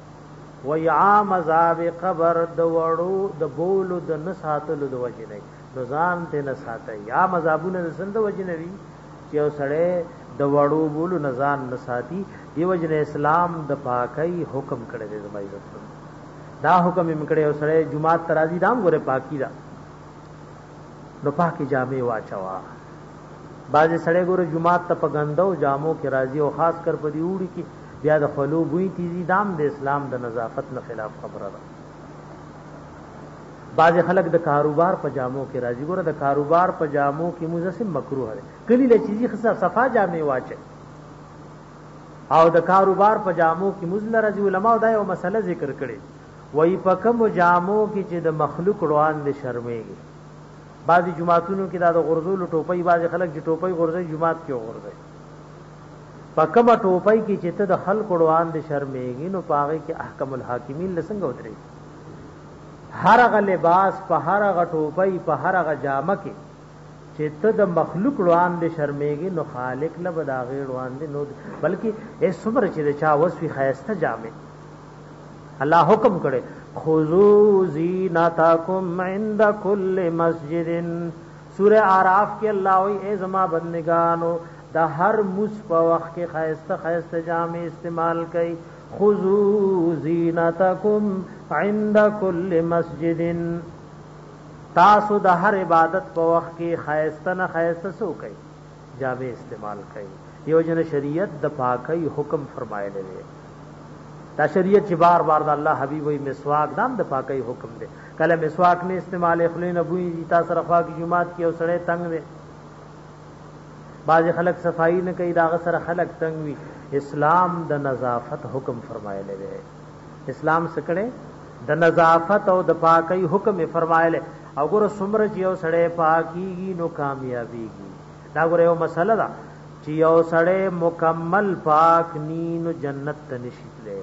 ويعام عذاب قبر د وړو د بولو د نساتلو د وجنه نزان ته نساته یا مذابونه د سند وجنه وی چې اوسړه د وړو بولو نزان نساتی دی وجنه اسلام د پاکي حکم کړی دی زمای عزت دا حکم یې کړی اوسړه جمعه ترازی دام غره پاکی دا نو پاکی جامې واچوا. بعضی سړی ګوره جمعات ته په غندو جامو کې راځي او خاص کر په دی وړي کې بیا د خلو بوئی تیزی دام د اسلام د نظافت نه خلاف خبره ده. بعضی خلک د کاروبار په جامو کې راځي ګوره د کاروبار په جامو کې مزسم مکروه ده کلی له چیزی خصه صفا جامې واچي او د کاروبار په جامو کې مزل راځي. علماء دا یو مسله ذکر کړي وای په کوم جامو کې چې د مخلوق روان دي شرمېږي. بعضی جمعاتونو کې دا د غرزول ټوپۍ بعضی خلک چې ټوپۍ غرزي جمعات کې غرزي پکمه ټوپۍ کې چې ته د خلق روان دي شرمېږي نو پاغه کې احکم الحاکمین لسنګ وتري. هر هغه لباس په هر هغه ټوپۍ په هر هغه جامه کې چې ته د مخلوق روان دي شرمېږي نو خالق له بداغه روان دي نو بلکې ای صبر چې د چا وسوي خیسته جامه الله حکم کړي خذو زینتکم عند کل مسجد. سورہ اعراف کې الله وی ای زما بندگانو د هر مس په وخت کې خیسته خیسته جامې استعمال کړئ. خذو زینتکم عند کل مسجد. تاسو د هر عبادت په وخت کې خیسته نه خیسته سو کوي جامې استعمال کړئ. یو جن شریعت د پاکي حکم فرمایلی دی. دا شریعت چې بار بار د الله حبیب وي مسواک دام د پاکي حکم دی. کله مسواک نه استعمال خلین ابوی تاسو رخوا کی جمعات کې او سړی تنگ دی. بعض خلک صفائی نه کوي دا سره خلک تنگ وي. اسلام د نظافت حکم فرمایلی دی. اسلام سکړه د نظافت او د پاکي حکم فرمایلی او ګور سمره چې یو سړی پاکيږي نو کامیابیږي. دا ګور یو مسله ده چې یو سړی مکمل پاک نینو جنت ته نشیتله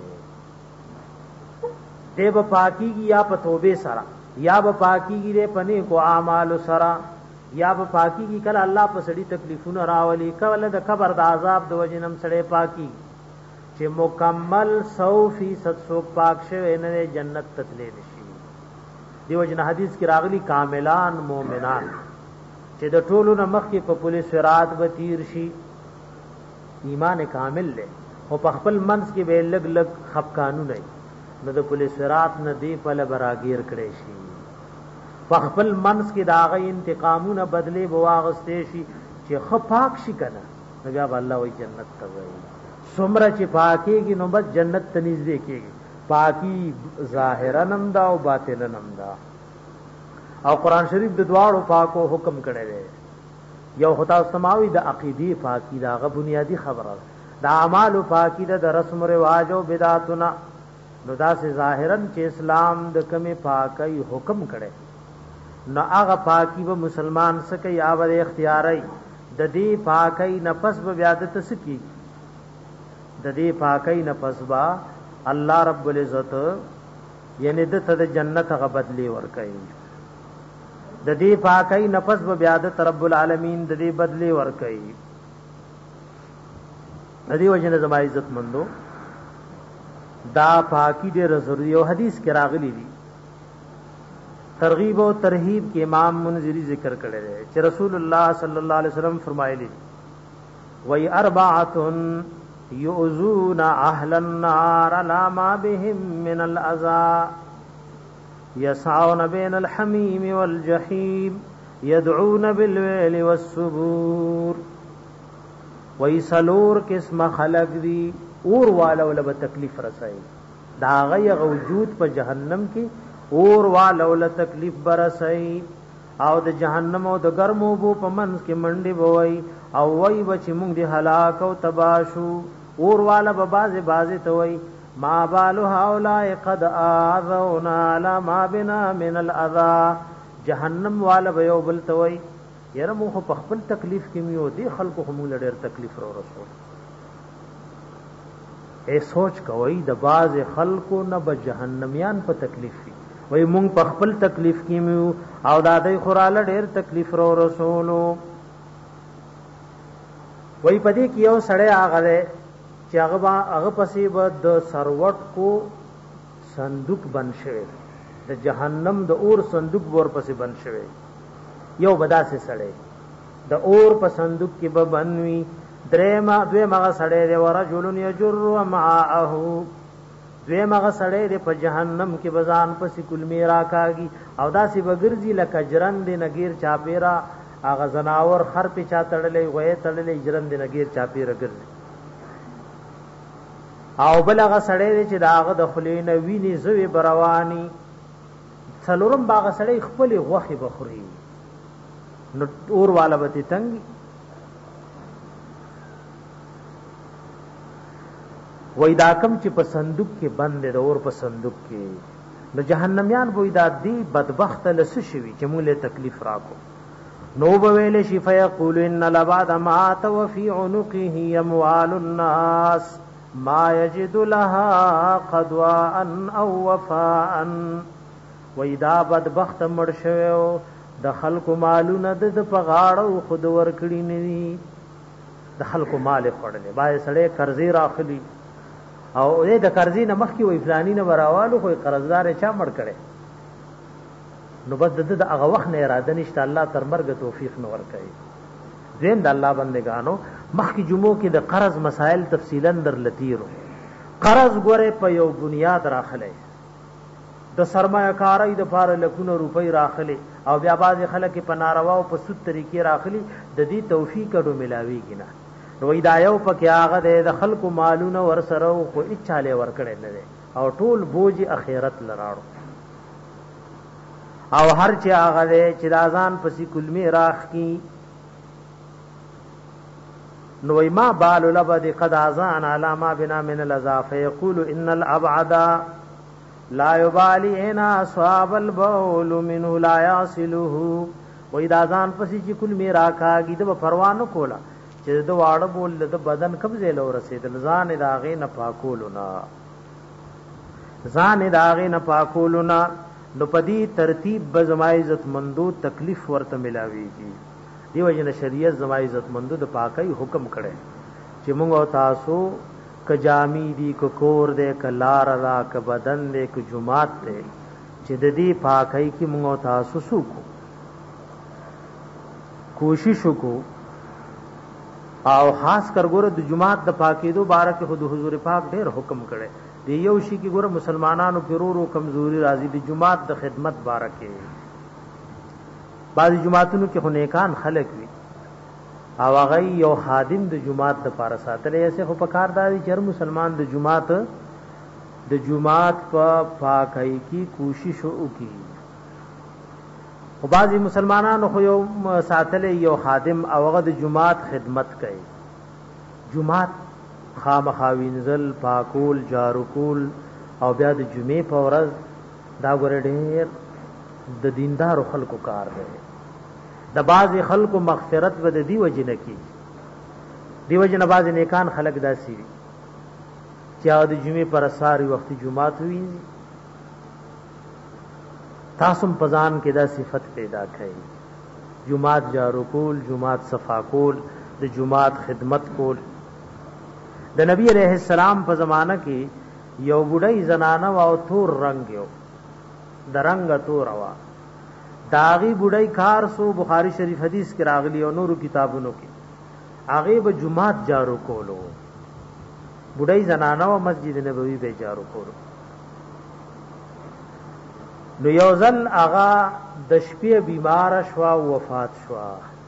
دی به پاکیږي یا په توبه سره یا به پاکیږي د پنه کو اعمال سره یا به پاکیږي کله الله په سړی تکلیفونه راولي کله د قبر د عذاب د وجنم سړی پاکي چې مکمل سو فیصد سو پاک شوی نه جنت ته تللی نشي دیو جن حدیث کې راغلي کاملان مؤمنان چې د ټولو نه مخکې په پولیس فرات به تیر شي ایمان کامل له او په خپل منځ کې به لګ لګ خپ قانون نه نو د پولیس فرات نه دی په لبراګیر کړي شي په خپل منځ کې داغه انتقامونه بدلی بواغستې شي چې خپاک شي کنه نو بیا الله وي جنت ته وي سمره چې پاکيږي نو بس جنت ته نږدې کېږي پاکي ظاهرا نم دا او باطنا نم دا او قران شریف د دواړو پاکو حکم کړی دی یو خدای سماوي د عقيدي پاکي دا غو بنيادي خبره دا اعمال پاکي د رسم او رواج او بدعتنا نو دا سه ظاهرا چې اسلام د کمه پاکي حکم کړي نو هغه پاکي به مسلمان سکه یا ور اختیاري د دې پاکي نفس به عادت سکی د دې پاکي نفس با الله رب العزت یعنی د ته جنت غ بدلی ور کوي د دې پاکي نفس به عادت رب العالمین د دې بدلی ور کوي د دې وجنه زما عزت مندو دا پاکی دے ضروری او حدیث کې راغلی دي ترغیب او ترہیب کې امام منذری ذکر کړی دی چې رسول الله صلی الله علیه وسلم فرمایلی وای اربعه یؤذون اهل النار لا ما بهم من الاذى يسعون بين الحميم والجحيم يدعون بالويل والسبور وای سلور قسم خلق دی اور والا ول تکلیف رسای دا غي وجود په جهنم کې اور والا ول تکلیف برسای او د جهنم او د ګرمو بو په منځ کې منډي بوي او وای بچ موږ دی هلاک او تباشو اور والا به بازه بازه ته وای ما بالو هؤلاء قد اذونا لا ما بنا من الاذى جهنم والا به یو بل ته وای یره مو په خپل تکلیف کې میو دی خلکو هم لړ تکلیف رو رسول اے سوچ کوي د باز خلکو نه به جهنميان په تکلیف وي وای مونږ په خپل تکلیف کې میو او دادای خوراله ډېر تکلیف رو رسولو وای پدې کې یو سړی هغه چې هغه هغه پسې به د سروټ کو صندوق بن شوی د جهنم د اور صندوق ور پسې بن شوی یو بداسه سړی د اور په صندوق کې به بنوي درېما دوی مغه سړی دی ورجل یجر معه دوی مغه سړی دی په جهنم کې بزان پسې کل میرا کاږي او داسې بغرزي لکه جرند نګیر چاپیرا اغه زناور خر په چا تړلې وې تړلې جرند نګیر چاپیرا ګرځي او بلغه سړی دی چې داغه د خلینه ویني زوی برواني څلورم باغ سړی خپل غوخي بخوري نو اور والا به تنګ وای دا کم چې په صندوق کې بند دی اور په صندوق کې نو جهنميان وای دا دی بدبخت لس شوی چې موږ له تکلیف راکو نو به ویل شي فیقول ان لبعد ما توفي عنقه اموال الناس ما يجد لها قدوا او وفاء وای دا بدبخت مړ شوی د خلکو مالونه د په غاړو خود ور کړی ني د خلکو مال خړلې بای سړی قرضې راخلی او دې د قرضې نه مخکې وې فلانی نه وراوالو خو قرضدار چا مړ کړي نو بس د هغه وخت نه اراده نشته الله تر مرګ توفیق نور کوي زين د الله بندگانو مخکې جمعو کې د قرض مسائل تفصیلا در لتیرو قرض ګوره په یو بنیاد راخلې د سرمایه کاری د فار لکونو روپۍ راخلي او بیا باز خلک په ناروا او په سود طریقې راخلي د دې توفیق اډو ملاويږي نه نو دا یو پکې هغه د خلکو مالونه ور سره خو اچاله ور کړي نه او ټول بوج اخرت لراړو او هر چې هغه چې د اذان پسې کلمې راخ کی نو ما بال لبد قد اذان على ما بنا من الاذى فيقول ان الابعد لا يبالي انا اصاب البول منه لا يصله و اذا ځان پسې چې کل میرا کاږي د پروانو کولا چې د واړه بول د بدن قبضه لور رسیدل ځان داغې نه پاکولنا ځان داغې نه پاکولنا نو پدی ترتیب به زما عزت مندو تکلیف ورته ملاويږي دیو جن شریعت زما عزت مندو د پاکي حکم کړي چې موږ تاسو ک جامی دی کو کور دې ک لار را ک بدن دې ک جمعات دې چې د دې پاکي کی موږ تاسو سوکو کوشش وکړو او خاص کر ګوره د جمعات د پاکیدو بارک خود حضور پاک ډېر حکم کړي دی یو شي کی ګوره مسلمانانو پرورو کمزوري راځي د جمعات د خدمت بارکه بعضی جمعاتونو کې هنیکان خلق وي او هغه یو خادم د جمعات د پاره ساتل ایسه خو پکارداري چې مسلمان د جمعات د جمعات په پاکۍ کی کوشش وکړي او بعضی مسلمانانو خو یو ساتل یو خادم او هغه د جمعات خدمت کوي جمعات خامخاوینزل پاکول جارکول او بیا د جمعې په ورځ دا ګور ډېر د دیندار خلکو کار دی د بعض خلکو مغفرت به د دی وجنه کی دی وجنه بعض نیکان خلق داسي چې د جمعې پر ساری وخت جمعات وي تاسو په ځان کې دا صفت پیدا کړئ جمعات جارو کول جمعات صفا کول د جمعات خدمت کول د نبی علیہ السلام په زمانہ کې یو بډای زنانه او تور رنگ یو د رنگ تور وا داغي بډای کار سو بخاری شریف حدیث کې راغلی او نورو کتابونو کې هغه به جمعات جارو کولو بډای زنانه او مسجد نبوي به جارو کولو نو یوزل اغا د شپې بیمار شوا وفات شوا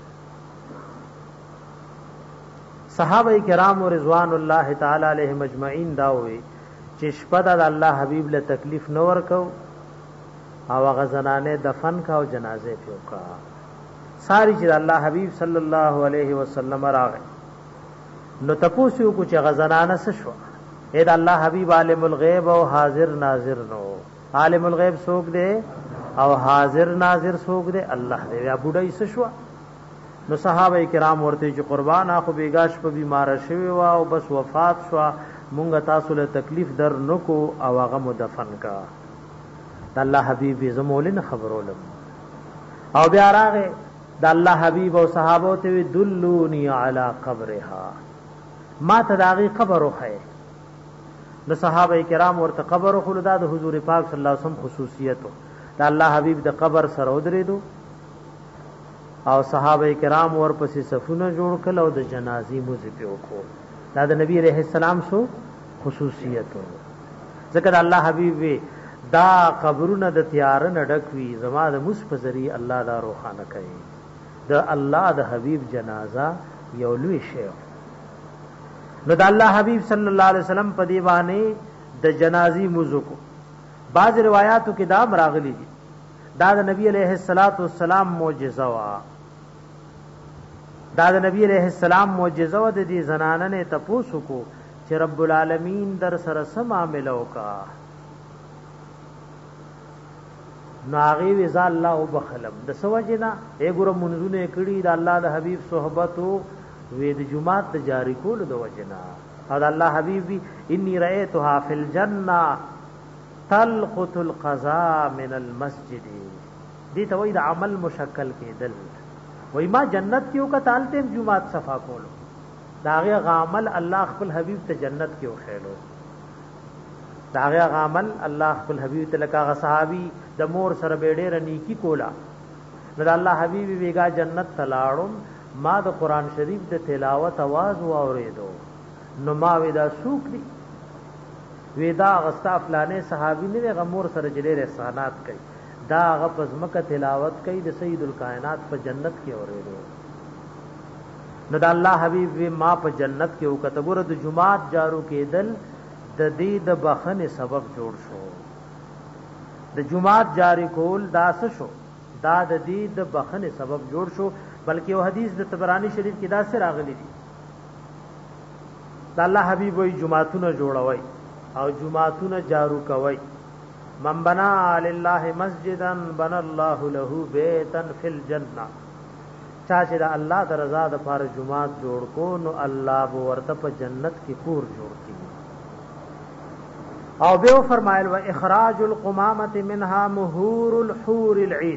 صحابه کرام رضوان الله تعالی علیهم اجمعین دا وی چې شپه د الله حبیب له تکلیف نو ورکو او هغه زنانه دفن کا او جنازه پیو کا ساری چې الله حبیب صلی الله علیه وسلم راغی نو تپوسو کو چې غزنانه څه شو اې د الله حبیب عالم الغیب او حاضر ناظر نو عالم الغیب سوک دے او حاضر ناظر سوک دے الله دے یا بډای څه شو نو صحابه کرام ورته چې قربان اخو بیگاش په بیمار شوی وا او بس وفات شو مونږ تاسو له تکلیف در نکو او هغه مدفن کا د الله حبیب زمولن خبرولم او بیا راغه د الله حبیب او صحابه ته دلونی علی قبرها ما تداغي قبر وخه د صحابه کرام ورته قبر خو د حضور پاک صلی الله علیه وسلم خصوصیت د الله حبیب د قبر سره ودریدو او صحابه کرام ورپسې صفونه جوړ کړل او د جنازي موزه په وکړو دا د نبی رحم السلام سو خصوصیت ځکه د الله حبیب دا قبرونه د تیار نه ډکوي زما د مصفزری الله دا روخانه کوي د الله د حبیب جنازه یو لوی شی نو د الله حبیب صلی الله علیه وسلم په دی باندې د جنازي موضوع کو بعض روایتو کې دا راغلي دي دا د نبی علیہ الصلوۃ والسلام معجزه وا دا د نبی علیہ السلام معجزه و د دې زنانه نه تپوسو کو چې رب العالمین در سره سم عاملو کا ناغي وزا الله وبخلم د سوجنا اے ګور منزونه کړي د الله د حبیب صحبتو وې د جمعات د جاری کول د وجنا او د الله حبیبی انی رایتها فی الجنه تلقط القضاء من المسجد دې ته وې د عمل مشکل کېدل وې ما جنت کیو کا تالته جمعات صفا کولو داغه غامل الله خپل حبیب ته جنت کیو خېلو داغه غامل الله خپل حبیب ته لکه صحابي د مور سره بیډه رنیکی کولا نو الله حبیب ویګه جنت تلاړم ما د قران شریف د تلاوت आवाज واوریدو نو ما ودا سوق دی ودا غستا فلانه صحابي نه غمور سره جلې احسانات کوي دا غپزمکه تلاوت کوي د سید الکائنات په جنت کې اوریدو نو د الله حبیب ما په جنت کې او کتبور د جمعات جارو کېدل د دې د بخنه سبب جوړ شو د جمعات جاری کول داس شو دا د دې د بخنه سبب جوړ شو بلکې او حدیث د طبرانی شریف کې دا سره راغلی دي د الله حبیب وی جمعتونه جوړوي او جمعتونه جارو کوي من بنا لله مسجدا بنا الله له بیتا فی الجنه چا چې د الله د رضا د لپاره جمعات جوړ کو نو الله به ورته په جنت کې کور جوړ کړي. او به فرمایل و اخراج القمامه منها مهور الحور العين،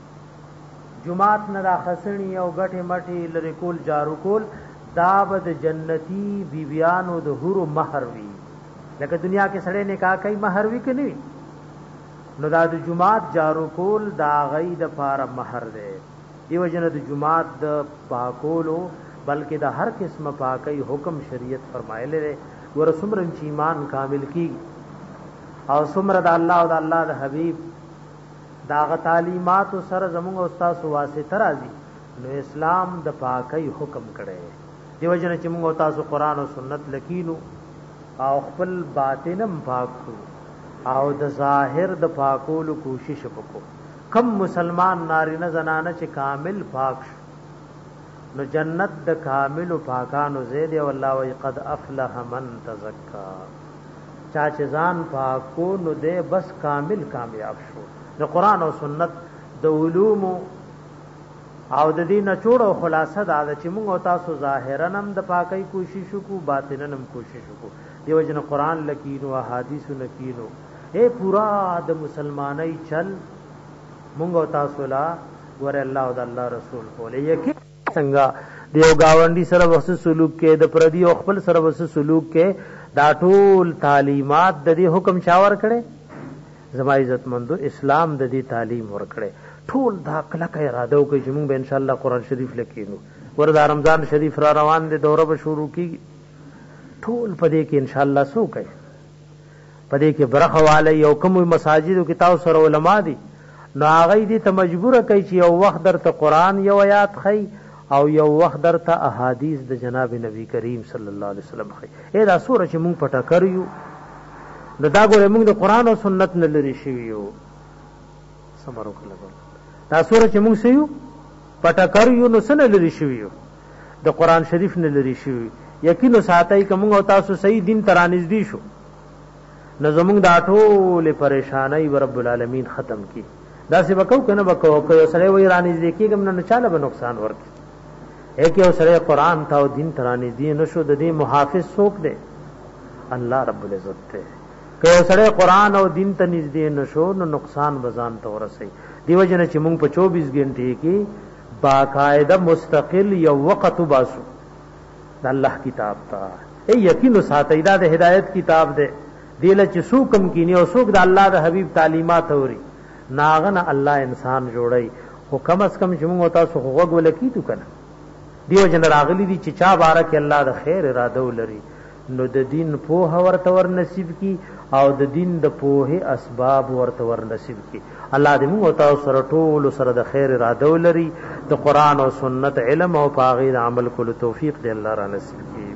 جمعات نه دا خسنی او غټه مټي لری کول جارو کول دا بد جنتی بیبیانو د حور مہر وی. لکه دنیا کې سړی نکاح کوي مہر وی کني، نو دا د جمعات جارو کول دا غي د پاره مہر دی. دیو جن د جمعات د پاکولو بلکې د هر قسمه پاکي حکم شریعت فرمایلی دی. ور سمرن چې ایمان کامل کی او سمر د الله او د الله د حبیب دا غ تعلیمات سره زموږ استاد واسطه راځي نو اسلام د پاکي حکم کړي. دیو جن چې موږ تاسو قران او سنت لکینو او خپل باطنم پاک او د ظاهر د پاکولو کوشش وکړو. کم مسلمان نارینه زنانه چې کامل پاک شو نو جنت د کامل او پاکانو زید او الله وی قد افلح من تزکا. چا چې ځان پاکو نو دې بس کامل کامیاب شو. د قران او سنت د علوم او د دې نچوړ او خلاصه دا چې موږ او تاسو ظاهرا هم د پاکۍ کوشش وکړو باطنا هم کوشش وکړو. دیو جن قران لکینو احادیث لکینو اے پورا د مسلمانۍ چل مونږ او تاسو لا ور الله او د الله رسول کوله یقین څنګه دیو گاونډي سره وس سلوک کې د پردي او خپل سره وس سلوک کې دا ټول تعلیمات د دې حکم شاور کړي. زما عزت مندو اسلام د دې تعلیم ور کړي. ټول دا کله کې اراده وکړي چې مونږ به ان شاء الله قران شریف لکینو. وردا رمضان شریف را روان دي دوره به شروع کیږي. ټول پدې کې ان شاء الله سو کوي پدې کې برخه والے یو کوم مساجد او کتاب سره علما دي نو هغه دې ته مجبور کوي چې یو وخت درته قران یو آیات خي او یو وخت درته احادیث د جناب نبی کریم صلی الله علیه وسلم خي. اے دا سوره چې مونږ پټه کړیو نو دا ګوره مونږ د قران او سنت نه لري شویو سمارو کله دا سوره چې مونږ سيو پټه کړیو نو سن لري شویو د قران شریف نه لري شوی. یقینو ساتي کوم او تاسو صحیح دین ترانځ دي شو نو زمونږ دا ټول پریشانای رب العالمین ختم کی. دا سی وکاو کنه وکاو کوي سره وی رانځ دي کیګم نه چاله به نقصان ورکي. اې کې سره قران ته او دین ترانځ دي نشو د دې محافظ څوک دی الله رب العزت ته. که سره قران او دین ته نږدې نشو نو نقصان بزان ته ورسي. دیو جن چې مونږ په چوبیس غنټې کې باقاعده مستقل یو وخت باسو د الله کتاب ته. ای یقینو ساتي دا د هدایت کتاب دی. دیل چې سوکم کینی او سوک د الله د حبیب تعلیمات اوري ناغنه الله انسان جوړي. خو کم از کم چې موږ تاسو خوغ ولکی تو کنه دیو جن راغلی دي چې چا بارک الله د خیر اراده ولري نو د دین په ورته ور نصیب کی او د دین د پوهه اسباب ورته ور نصیب کی. الله دې موږ تاسو سره ټول سره د خیر اراده ولري د قران او سنت علم او پاغي عمل کولو توفیق دې الله را نصیب کی.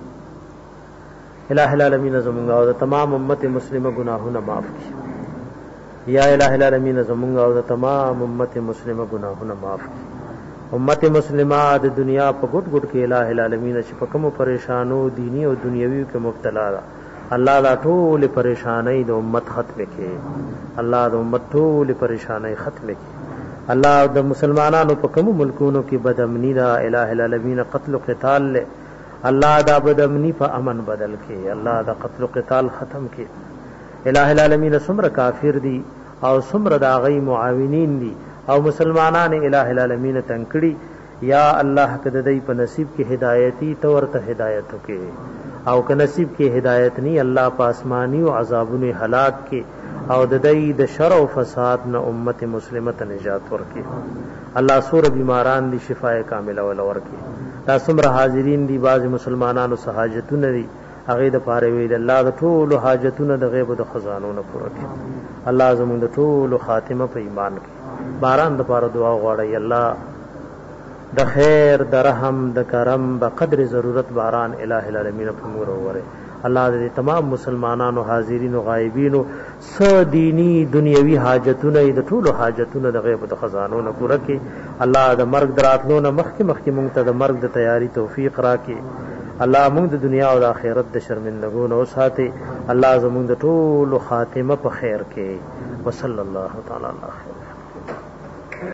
الہ العالمین زمونږ او د تمام امت مسلمه گناهونه معاف کړي. یا الہ العالمین زمونږ او د تمام امت مسلمه گناهونه معاف کړي. امت مسلمه د دنیا په ګډ ګډ کې الہ العالمین چې په کوم پریشانو دینی او دنیوي کې مبتلا ده الله لا ټول پریشانای د امت ختم کړي. الله د امت ټول پریشانای ختم کړي. الله د مسلمانانو په کوم ملکونو کې بدامنی دا الہ العالمین قتل او قتال له الله دا بدامنی په امن بدل کړي. الله دا قتل او قتال ختم کړي. الہ العالمین سمر کافر دي او سمر دا غي معاونین دي او مسلمانان الہ العالمین تنکړي. یا الله کده دای په نصیب کې هدایتي تور ته هدایت وکي او که نصیب کې هدایت ني الله په آسماني او عذابونو هلاک کې او د دای د شر او فساد نه امت مسلمه ته نجات ورکي. الله سور بیماران دي شفای کامله ول ورکي. تاسو مر حاضرین دي باز مسلمانانو سہاجتونه دي هغه د پاره وی د الله د ټول حاجتونه د غیب د خزانو نه پوره کړي. الله زموږ د ټول خاتمه په ایمان کې باران د پاره دعا غواړي. الله د خیر د رحم د کرم په قدر ضرورت باران الہ العالمین په مور وره. الله دې تمام مسلمانانو حاضرین او غایبین س دینی دنیوي حاجتونه د ټول حاجتونه د غیب د خزانو نه پوره کړي. الله د مرګ دراتلو نه مخکې مخکې مونږ ته د مرګ د تیاری توفیق راکړي. الله مونږ د دنیا او د آخرت د شرمندګو نه وساتي. الله زمونږ د ټول خاتمه په خیر کې. وصلی الله تعالی علیه